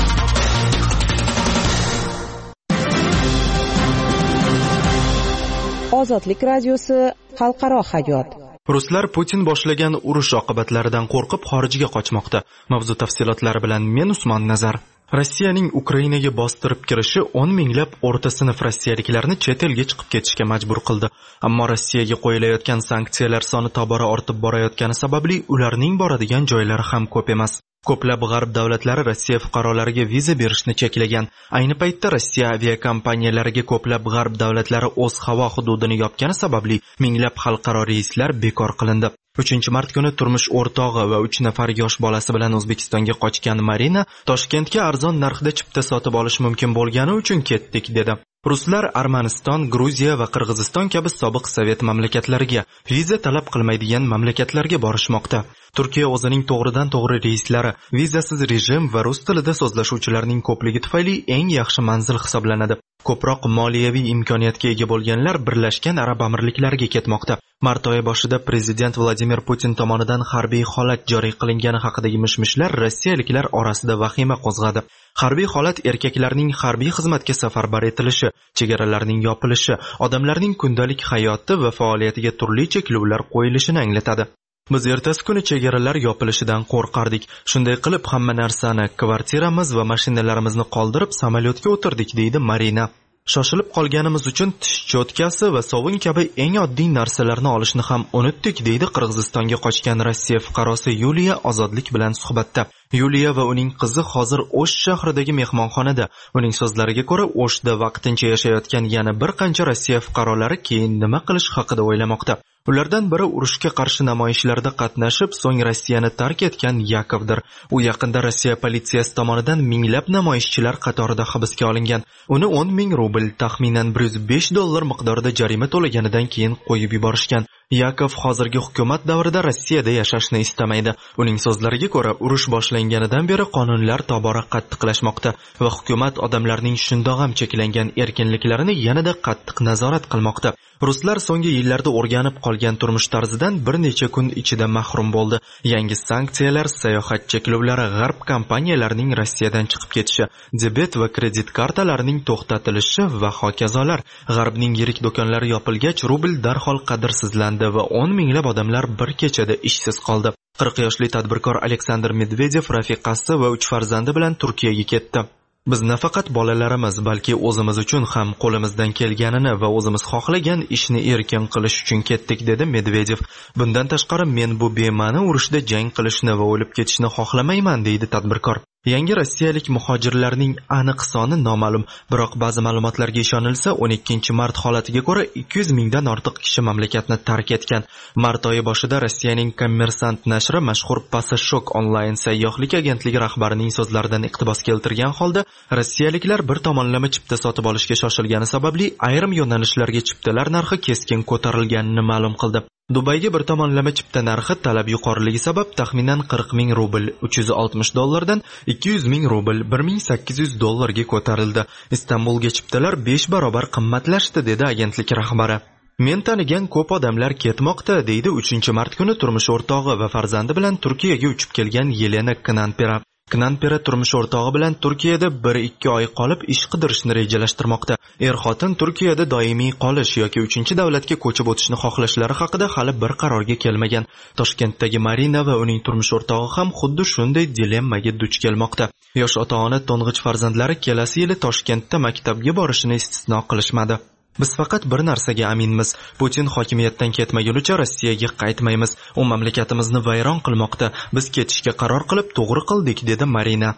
Ozodlik radiosi xalqaro hayot. Ruslar Putin boshlagan urush oqibatlaridan qo'rqib xorijga qochmoqda. Mavzu tafsilotlari bilan men Usmon Nazar. Rossiyaning Ukrainaga bostirib kirishi o'n minglab o'rta sinf rossiyaliklarni chet elga chiqib ketishga majbur qildi. Ammo Rossiyaga qo'yilayotgan sanksiyalar soni tobora ortib borayotgani sababli ularning boradigan joylari ham ko'p emas. Ko'plab g'arb davlatlari Rossiya fuqarolariga viza berishni cheklagan. Ayni paytda Rossiya aviakompaniyalariga ko'plab g'arb davlatlari o'z havo hududini yopgani sababli minglab xalqaro reyslar bekor qilindi. uchinchi mart kuni turmush o'rtog'i va uch nafar yosh bolasi bilan O'zbekistonga qochgan Marina Toshkentga arzon narxda chipta sotib olish mumkin bo'lgani uchun ketdik dedi. Ruslar Armaniston, Gruziya va Qirg'iziston kabi sobiq Sovet mamlakatlariga viza talab qilmaydigan mamlakatlarga borishmoqda. Turkiya o'zining to'g'ridan-to'g'ri reyslari, vizasiz rejim va rus tilida so'zlashuvchilarning ko'pligi tufayli eng yaxshi manzil hisoblanadi. Ko'proq moliyaviy imkoniyatga ega bo'lganlar Birlashgan Arab Amirliklariga ketmoqda. Mart oyi boshida prezident Vladimir Putin tomonidan harbiy holat joriy qilingani haqidagi mishmishlar rossiyaliklar orasida vahima qo'zg'adi. Harbiy holat erkaklarning harbiy xizmatga safarbar etilishi, chegaralarning yopilishi, odamlarning kundalik hayoti va faoliyatiga turli cheklovlar qo'yilishini anglatadi. Biz ertasi kuni chegaralar yopilishidan qo'rqardik. Shunday qilib hamma narsani, kvartiramiz va mashinalarimizni qoldirib samolyotga o'tirdik, deydi Marina. Shoshilib qolganimiz uchun tish cho'tkasi va sovun kabi eng oddiy narsalarni olishni ham unutdik, deydi Qirg'izistonga qochgan Rossiya fuqarosi Yuliya Ozodlik bilan suhbatda. Yuliya va uning qizi hozir O'sh shahridagi mehmonxonada. Uning so'zlariga ko'ra, O'shda vaqtincha yashayotgan yana bir qancha Rossiya fuqarolari keyin nima qilish haqida o'ylamoqda. Ulardan biri urushga qarshi namoyishlarda qatnashib, so'ng Rossiyani tark etgan Yakovdir. U yaqinda Rossiya politsiyasi tomonidan minglab namoyishchilar qatorida hibsga olingan. Uni o'n ming rubl, taxminan bir yuz besh dollar miqdorida jarima to'laganidan keyin qo'yib yuborishgan. Yakov hozirgi hukumat davrida Rossiyada yashashni istamaydi. Uning so'zlariga ko'ra, urush boshlanganidan beri qonunlar tobora qattiqlashmoqda va hukumat odamlarning shundoq ham cheklangan erkinliklarini yanada qattiq nazorat qilmoqda. Ruslar so'nggi yillarda o'rganib qolgan turmush tarzidan bir necha kun ichida mahrum bo'ldi. Yangi sanksiyalar, sayohat cheklovlari, g'arb kompaniyalarining Rossiyadan chiqib ketishi, debet va kredit kartalarining to'xtatilishi va hokazolar. G'arbning yirik do'konlari yopilgach, rubl darhol qadrsizlandi va o'n minglab odamlar bir kechada ishsiz qoldi. qirq yoshli tadbirkor Aleksandr Medvedev rafiqasi va uch farzandi bilan Turkiyaga ketdi. Biz nafaqat bolalarimiz, balki o'zimiz uchun ham qo'limizdan kelganini va o'zimiz xohlagan ishni erkin qilish uchun ketdik, dedi Medvedev. Bundan tashqari men bu bema'ni urushda jang qilishni va o'lib ketishni xohlamayman, deydi tadbirkor. Yangi rossiyalik muhojirlarning aniq soni noma'lum, biroq ba'zi ma'lumotlarga ishonilsa, o'n ikkinchi mart holatiga ko'ra ikki yuz mingdan ortiq kishi mamlakatni tark etgan. Mart oyi boshida Rossiyaning Kommersant nashri mashhur Passashok onlayn sayyohlik agentligi rahbarining so'zlaridan iqtibos keltirgan holda, rossiyaliklar bir tomonlama chipta sotib olishga shoshilgani sababli ayrim yo'nalishlarga chiptalar narxi keskin ko'tarilganini ma'lum qildi. Dubayga bir tomonlama chipta narxi talab yuqoriligi sabab taxminan qirq ming rubl, uch yuz oltmish dollardan ikki yuz ming rubl, bir ming sakkiz yuz dollarga ko'tarildi. Istanbulga chiptalar besh barobar qimmatlashdi, dedi agentlik rahbari. Men tanigan ko'p odamlar ketmoqda, deydi uchinchi mart kuni turmush o'rtog'i va farzandi bilan Turkiyaga uchib kelgan Yelena Knanpera. Knanpera turmush o'rtog'i bilan Turkiyada bir ikki oy qolib ish qidirishni rejalashtirmoqda. Er-xotin Turkiyada doimiy qolish yoki uchinchi davlatga ko'chib o'tishni xohlashlari haqida hali bir qarorga kelmagan. Toshkentdagi Marina va uning turmush o'rtog'i ham xuddi shunday dilemmaga duch kelmoqda. Yosh ota-ona to'ng'ich farzandlari kelasi yili Toshkentda maktabga borishini istisno qilishmadi. Biz faqat bir narsaga aminmiz. Putin hokimiyatdan ketmagunicha Rossiyaga qaytmaymiz. U mamlakatimizni vayron qilmoqda. Biz ketishga qaror qilib to'g'ri qildik, dedi Marina.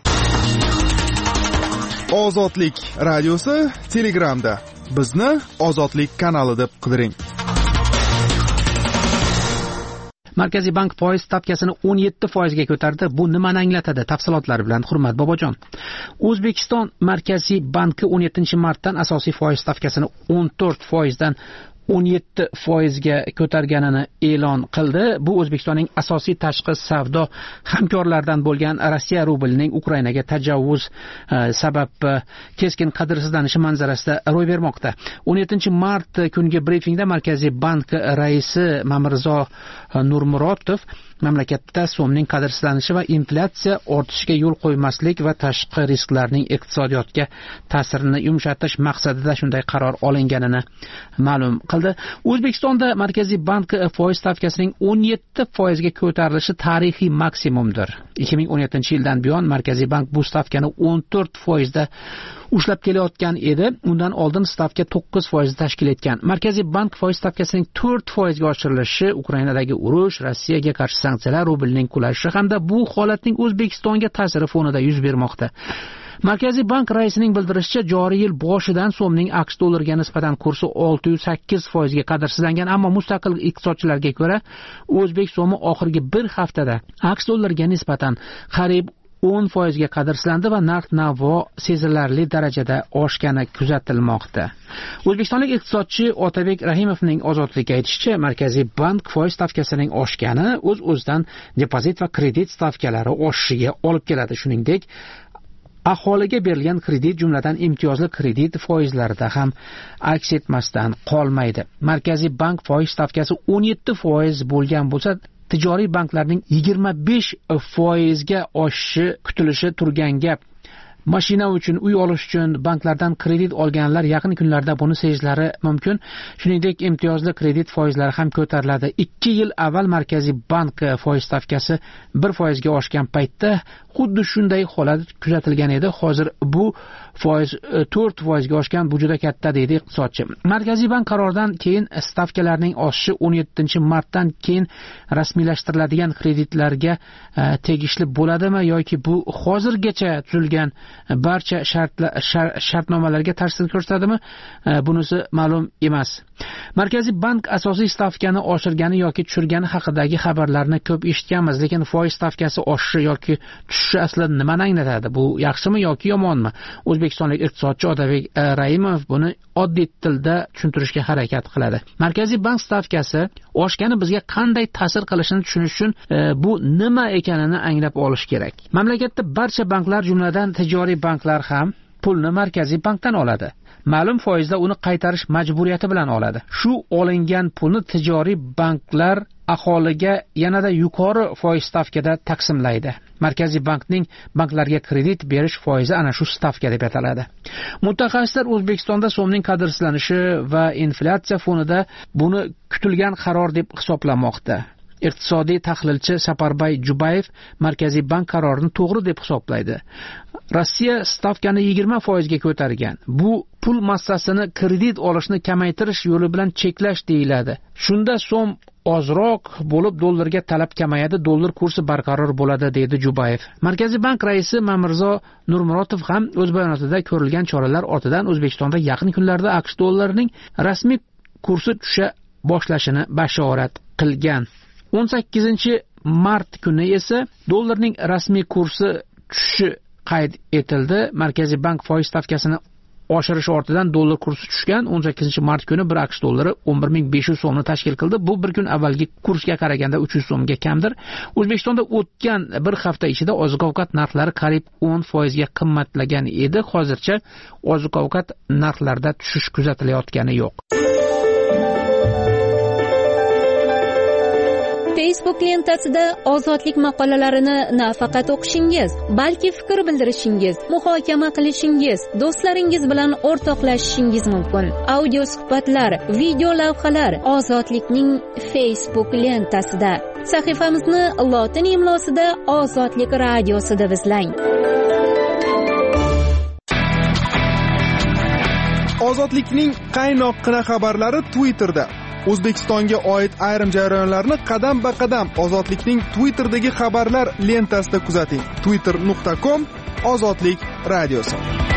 Ozodlik radiosi Telegramda. Bizni Ozodlik kanali deb qidiring. Markaziy bank foiz stavkasini o'n yetti foizga ko'tardi. Bu nimani anglatadi? Tafsilotlari bilan Hurmat Bobojon. O'zbekiston Markaziy banki o'n yettinchi martdan asosiy foiz stavkasini o'n to'rt foizdan o'n yetti foizga ko'targanini e'lon qildi. Bu O'zbekistonning asosiy tashqi savdo hamkorlaridan bo'lgan Rossiya rublining Ukrainaga tajovuz e, sabab e, keskin qadrsizlanishi manzarasida ro'y bermoqda. o'n yettinchi mart kungi brifingda Markaziy bank raisi Mamirzo Nurmurodov mamlakatda so'mning qadrsizlanishi va inflyatsiya ortishiga yo'l qo'ymaslik va tashqi risklarning iqtisodiyotga ta'sirini yumshatish maqsadida shunday qaror olinganini ma'lum qildi. O'zbekistonda Markaziy bank foiz stavkasining o'n yetti foizga ko'tarilishi tarixiy maksimumdir. ikki ming o'n yettinchi yildan buyon Markaziy bank bu stavkani o'n to'rt foizda ushlab kelayotgan edi. Undan oldin stavka to'qqiz foiz tashkil etgan. Markaziy bank foiz stavkasining to'rt foizga oshirilishi, Ukrainadagi urush, Rossiyaga qarshi sanksiyalar, rublning qulashi hamda bu holatning O'zbekistonga ta'siri fonida yuz bermoqda. Markaziy bank raisining bildirishicha, joriy yil boshidan so'mning aks dollariga nisbatan kursi olti yuz sakkiz foizga qadrsizlangan, ammo mustaqil iqtisodchilarga ko'ra, o'zbek so'mi oxirgi bir haftada aks dollariga nisbatan qariyb o'n foizga qadrsizlandi va narx-navo sezilarli darajada oshgani kuzatilmoqda. O'zbekistonlik iqtisodchi Otabek Rahimovning Ozodlikka aytishicha, Markaziy bank foiz stavkasining oshgani o'z-o'zidan depozit va kredit stavkalari oshishiga olib keladi. Shuningdek, aholiga berilgan kredit, jumladan imtiyozli kredit foizlarida ham aks etmasdan qolmaydi. Markaziy bank foiz stavkasi o'n yetti foiz bo'lgan bo'lsa, tijoriy banklarning yigirma besh foizga oshishi kutilishi turgan gap. Mashina uchun, uy olish uchun banklardan kredit olganlar yaqin kunlarda buni sezishlari mumkin. Shuningdek, imtiyozli kredit foizlari ham ko'tariladi. ikki yil avval Markaziy bank foiz stavkasi bir foizga oshgan paytda xuddi shunday holat kuzatilgan edi. Hozir bu foiz to'rt foizga oshgan, bu juda katta, deydi iqtisodchi. Markaziy bank qaroridan keyin stavkalarning oshishi o'n yettinchi martdan keyin rasmiylashtiriladigan kreditlarga e, tegishli bo'ladimi yoki bu hozirgacha tuzilgan barcha shartlar shart, shartnomalarga ta'sir ko'rsatadimi? E, bunisi ma'lum emas. Markaziy bank asosiy stavkani oshirgani yoki tushirgani haqidagi xabarlarni ko'p eshitganmiz, lekin foiz stavkasi oshishi yoki tushishi aslida nimani anglatadi? Bu yaxshimi yoki yomonmi? O'zbekistonlik iqtisodchi Otabek Raimov buni oddiy tilda tushuntirishga harakat qiladi. Markaziy bank stavkasi oshgani bizga qanday ta'sir qilishini tushunish uchun e, bu nima ekanini anglab olish kerak. Mamlakatda barcha banklar, jumladan tijoriy banklar ham pulni Markaziy bankdan oladi. Ma'lum foizda uni qaytarish majburiyati bilan oladi. Shu olingan pulni tijoriy banklar aholiga yanada yuqori foiz stavkada taqsimlaydi. Markaziy bankning banklarga kredit berish foizi ana shu stavka deb ataladi. Mutaxassislar O'zbekistonda so'mning qadrsizlanishi va inflyatsiya fonida buni kutilgan qaror deb hisoblamoqda. Iqtisodiy tahlilchi Saparbay Jubayev Markaziy bank qarorini to'g'ri deb hisoblaydi. Rossiya stavkani yigirma foizga ko'targan. Bu pul massasini kredit olishni kamaytirish yo'li bilan cheklash deyiladi. Shunda so'm ozroq bo'lib dollarga talab kamayadi, dollar kursi barqaror bo'ladi, deydi Jubayev. Markaziy bank raisi Mamirzo Nurmurotov ham o'z bayonotida ko'rilgan choralar ortidan O'zbekistonda yaqin kunlarda AQSh dollarining rasmiy kursi tusha boshlashini bashorat qilgan. o'n sakkizinchi mart kuni esa dollarning rasmiy kursi tushishi qayd etildi. Markaziy bank foiz stavkasini oshirish ortidan dollar kursi tushgan. o'n sakkizinchi mart kuni bir AQSh dollari o'n bir ming besh yuz so'mni tashkil qildi. Bu bir kun avvalgi kursga qaraganda uch yuz so'mga kamdir. O'zbekistonda o'tgan bir hafta ichida oziq-ovqat narxlari qariyb o'n foiz ga qimmatlagan edi. Hozircha oziq-ovqat narxlarida tushish kuzatilayotgani yo'q. Facebook lentasida ozodlik maqolalarini nafaqat o'qishingiz, balki fikr bildirishingiz, muhokama qilishingiz, do'stlaringiz bilan o'rtoqlashishingiz mumkin. Audio suhbatlar, video lavhalar Ozodlikning Facebook lentasida. Sahifamizni lotin imlosida Ozodlik radiosi deb izlang. Ozodlikning qaynoqqina xabarlari Twitterda. O'zbekistonga oid ayrim jarayonlarni qadam-ba-qadam Ozodlikning Twitter'dagi xabarlar lentasida kuzating. twitter nuqta com Ozodlik radiosi.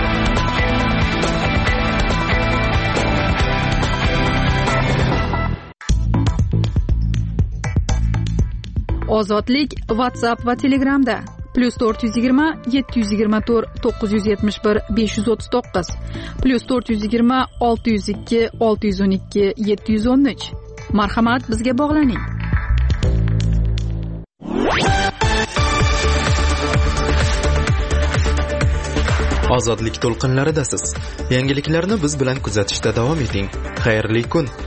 Ozodlik WhatsApp va Telegramda plus to'rt yuz yigirma yetti yuz yigirma to'rt to'qqiz yuz yetmish bir besh yuz o'ttiz to'qqiz plus to'rt yuz yigirma olti yuz ikki olti yuz o'n ikki yetti yuz o'n uch. Marhamat, bizga bog'laning. Ozodlik to'lqinlaridasiz. Yangiliklarni biz bilan kuzatishda davom eting. Xayrli kun.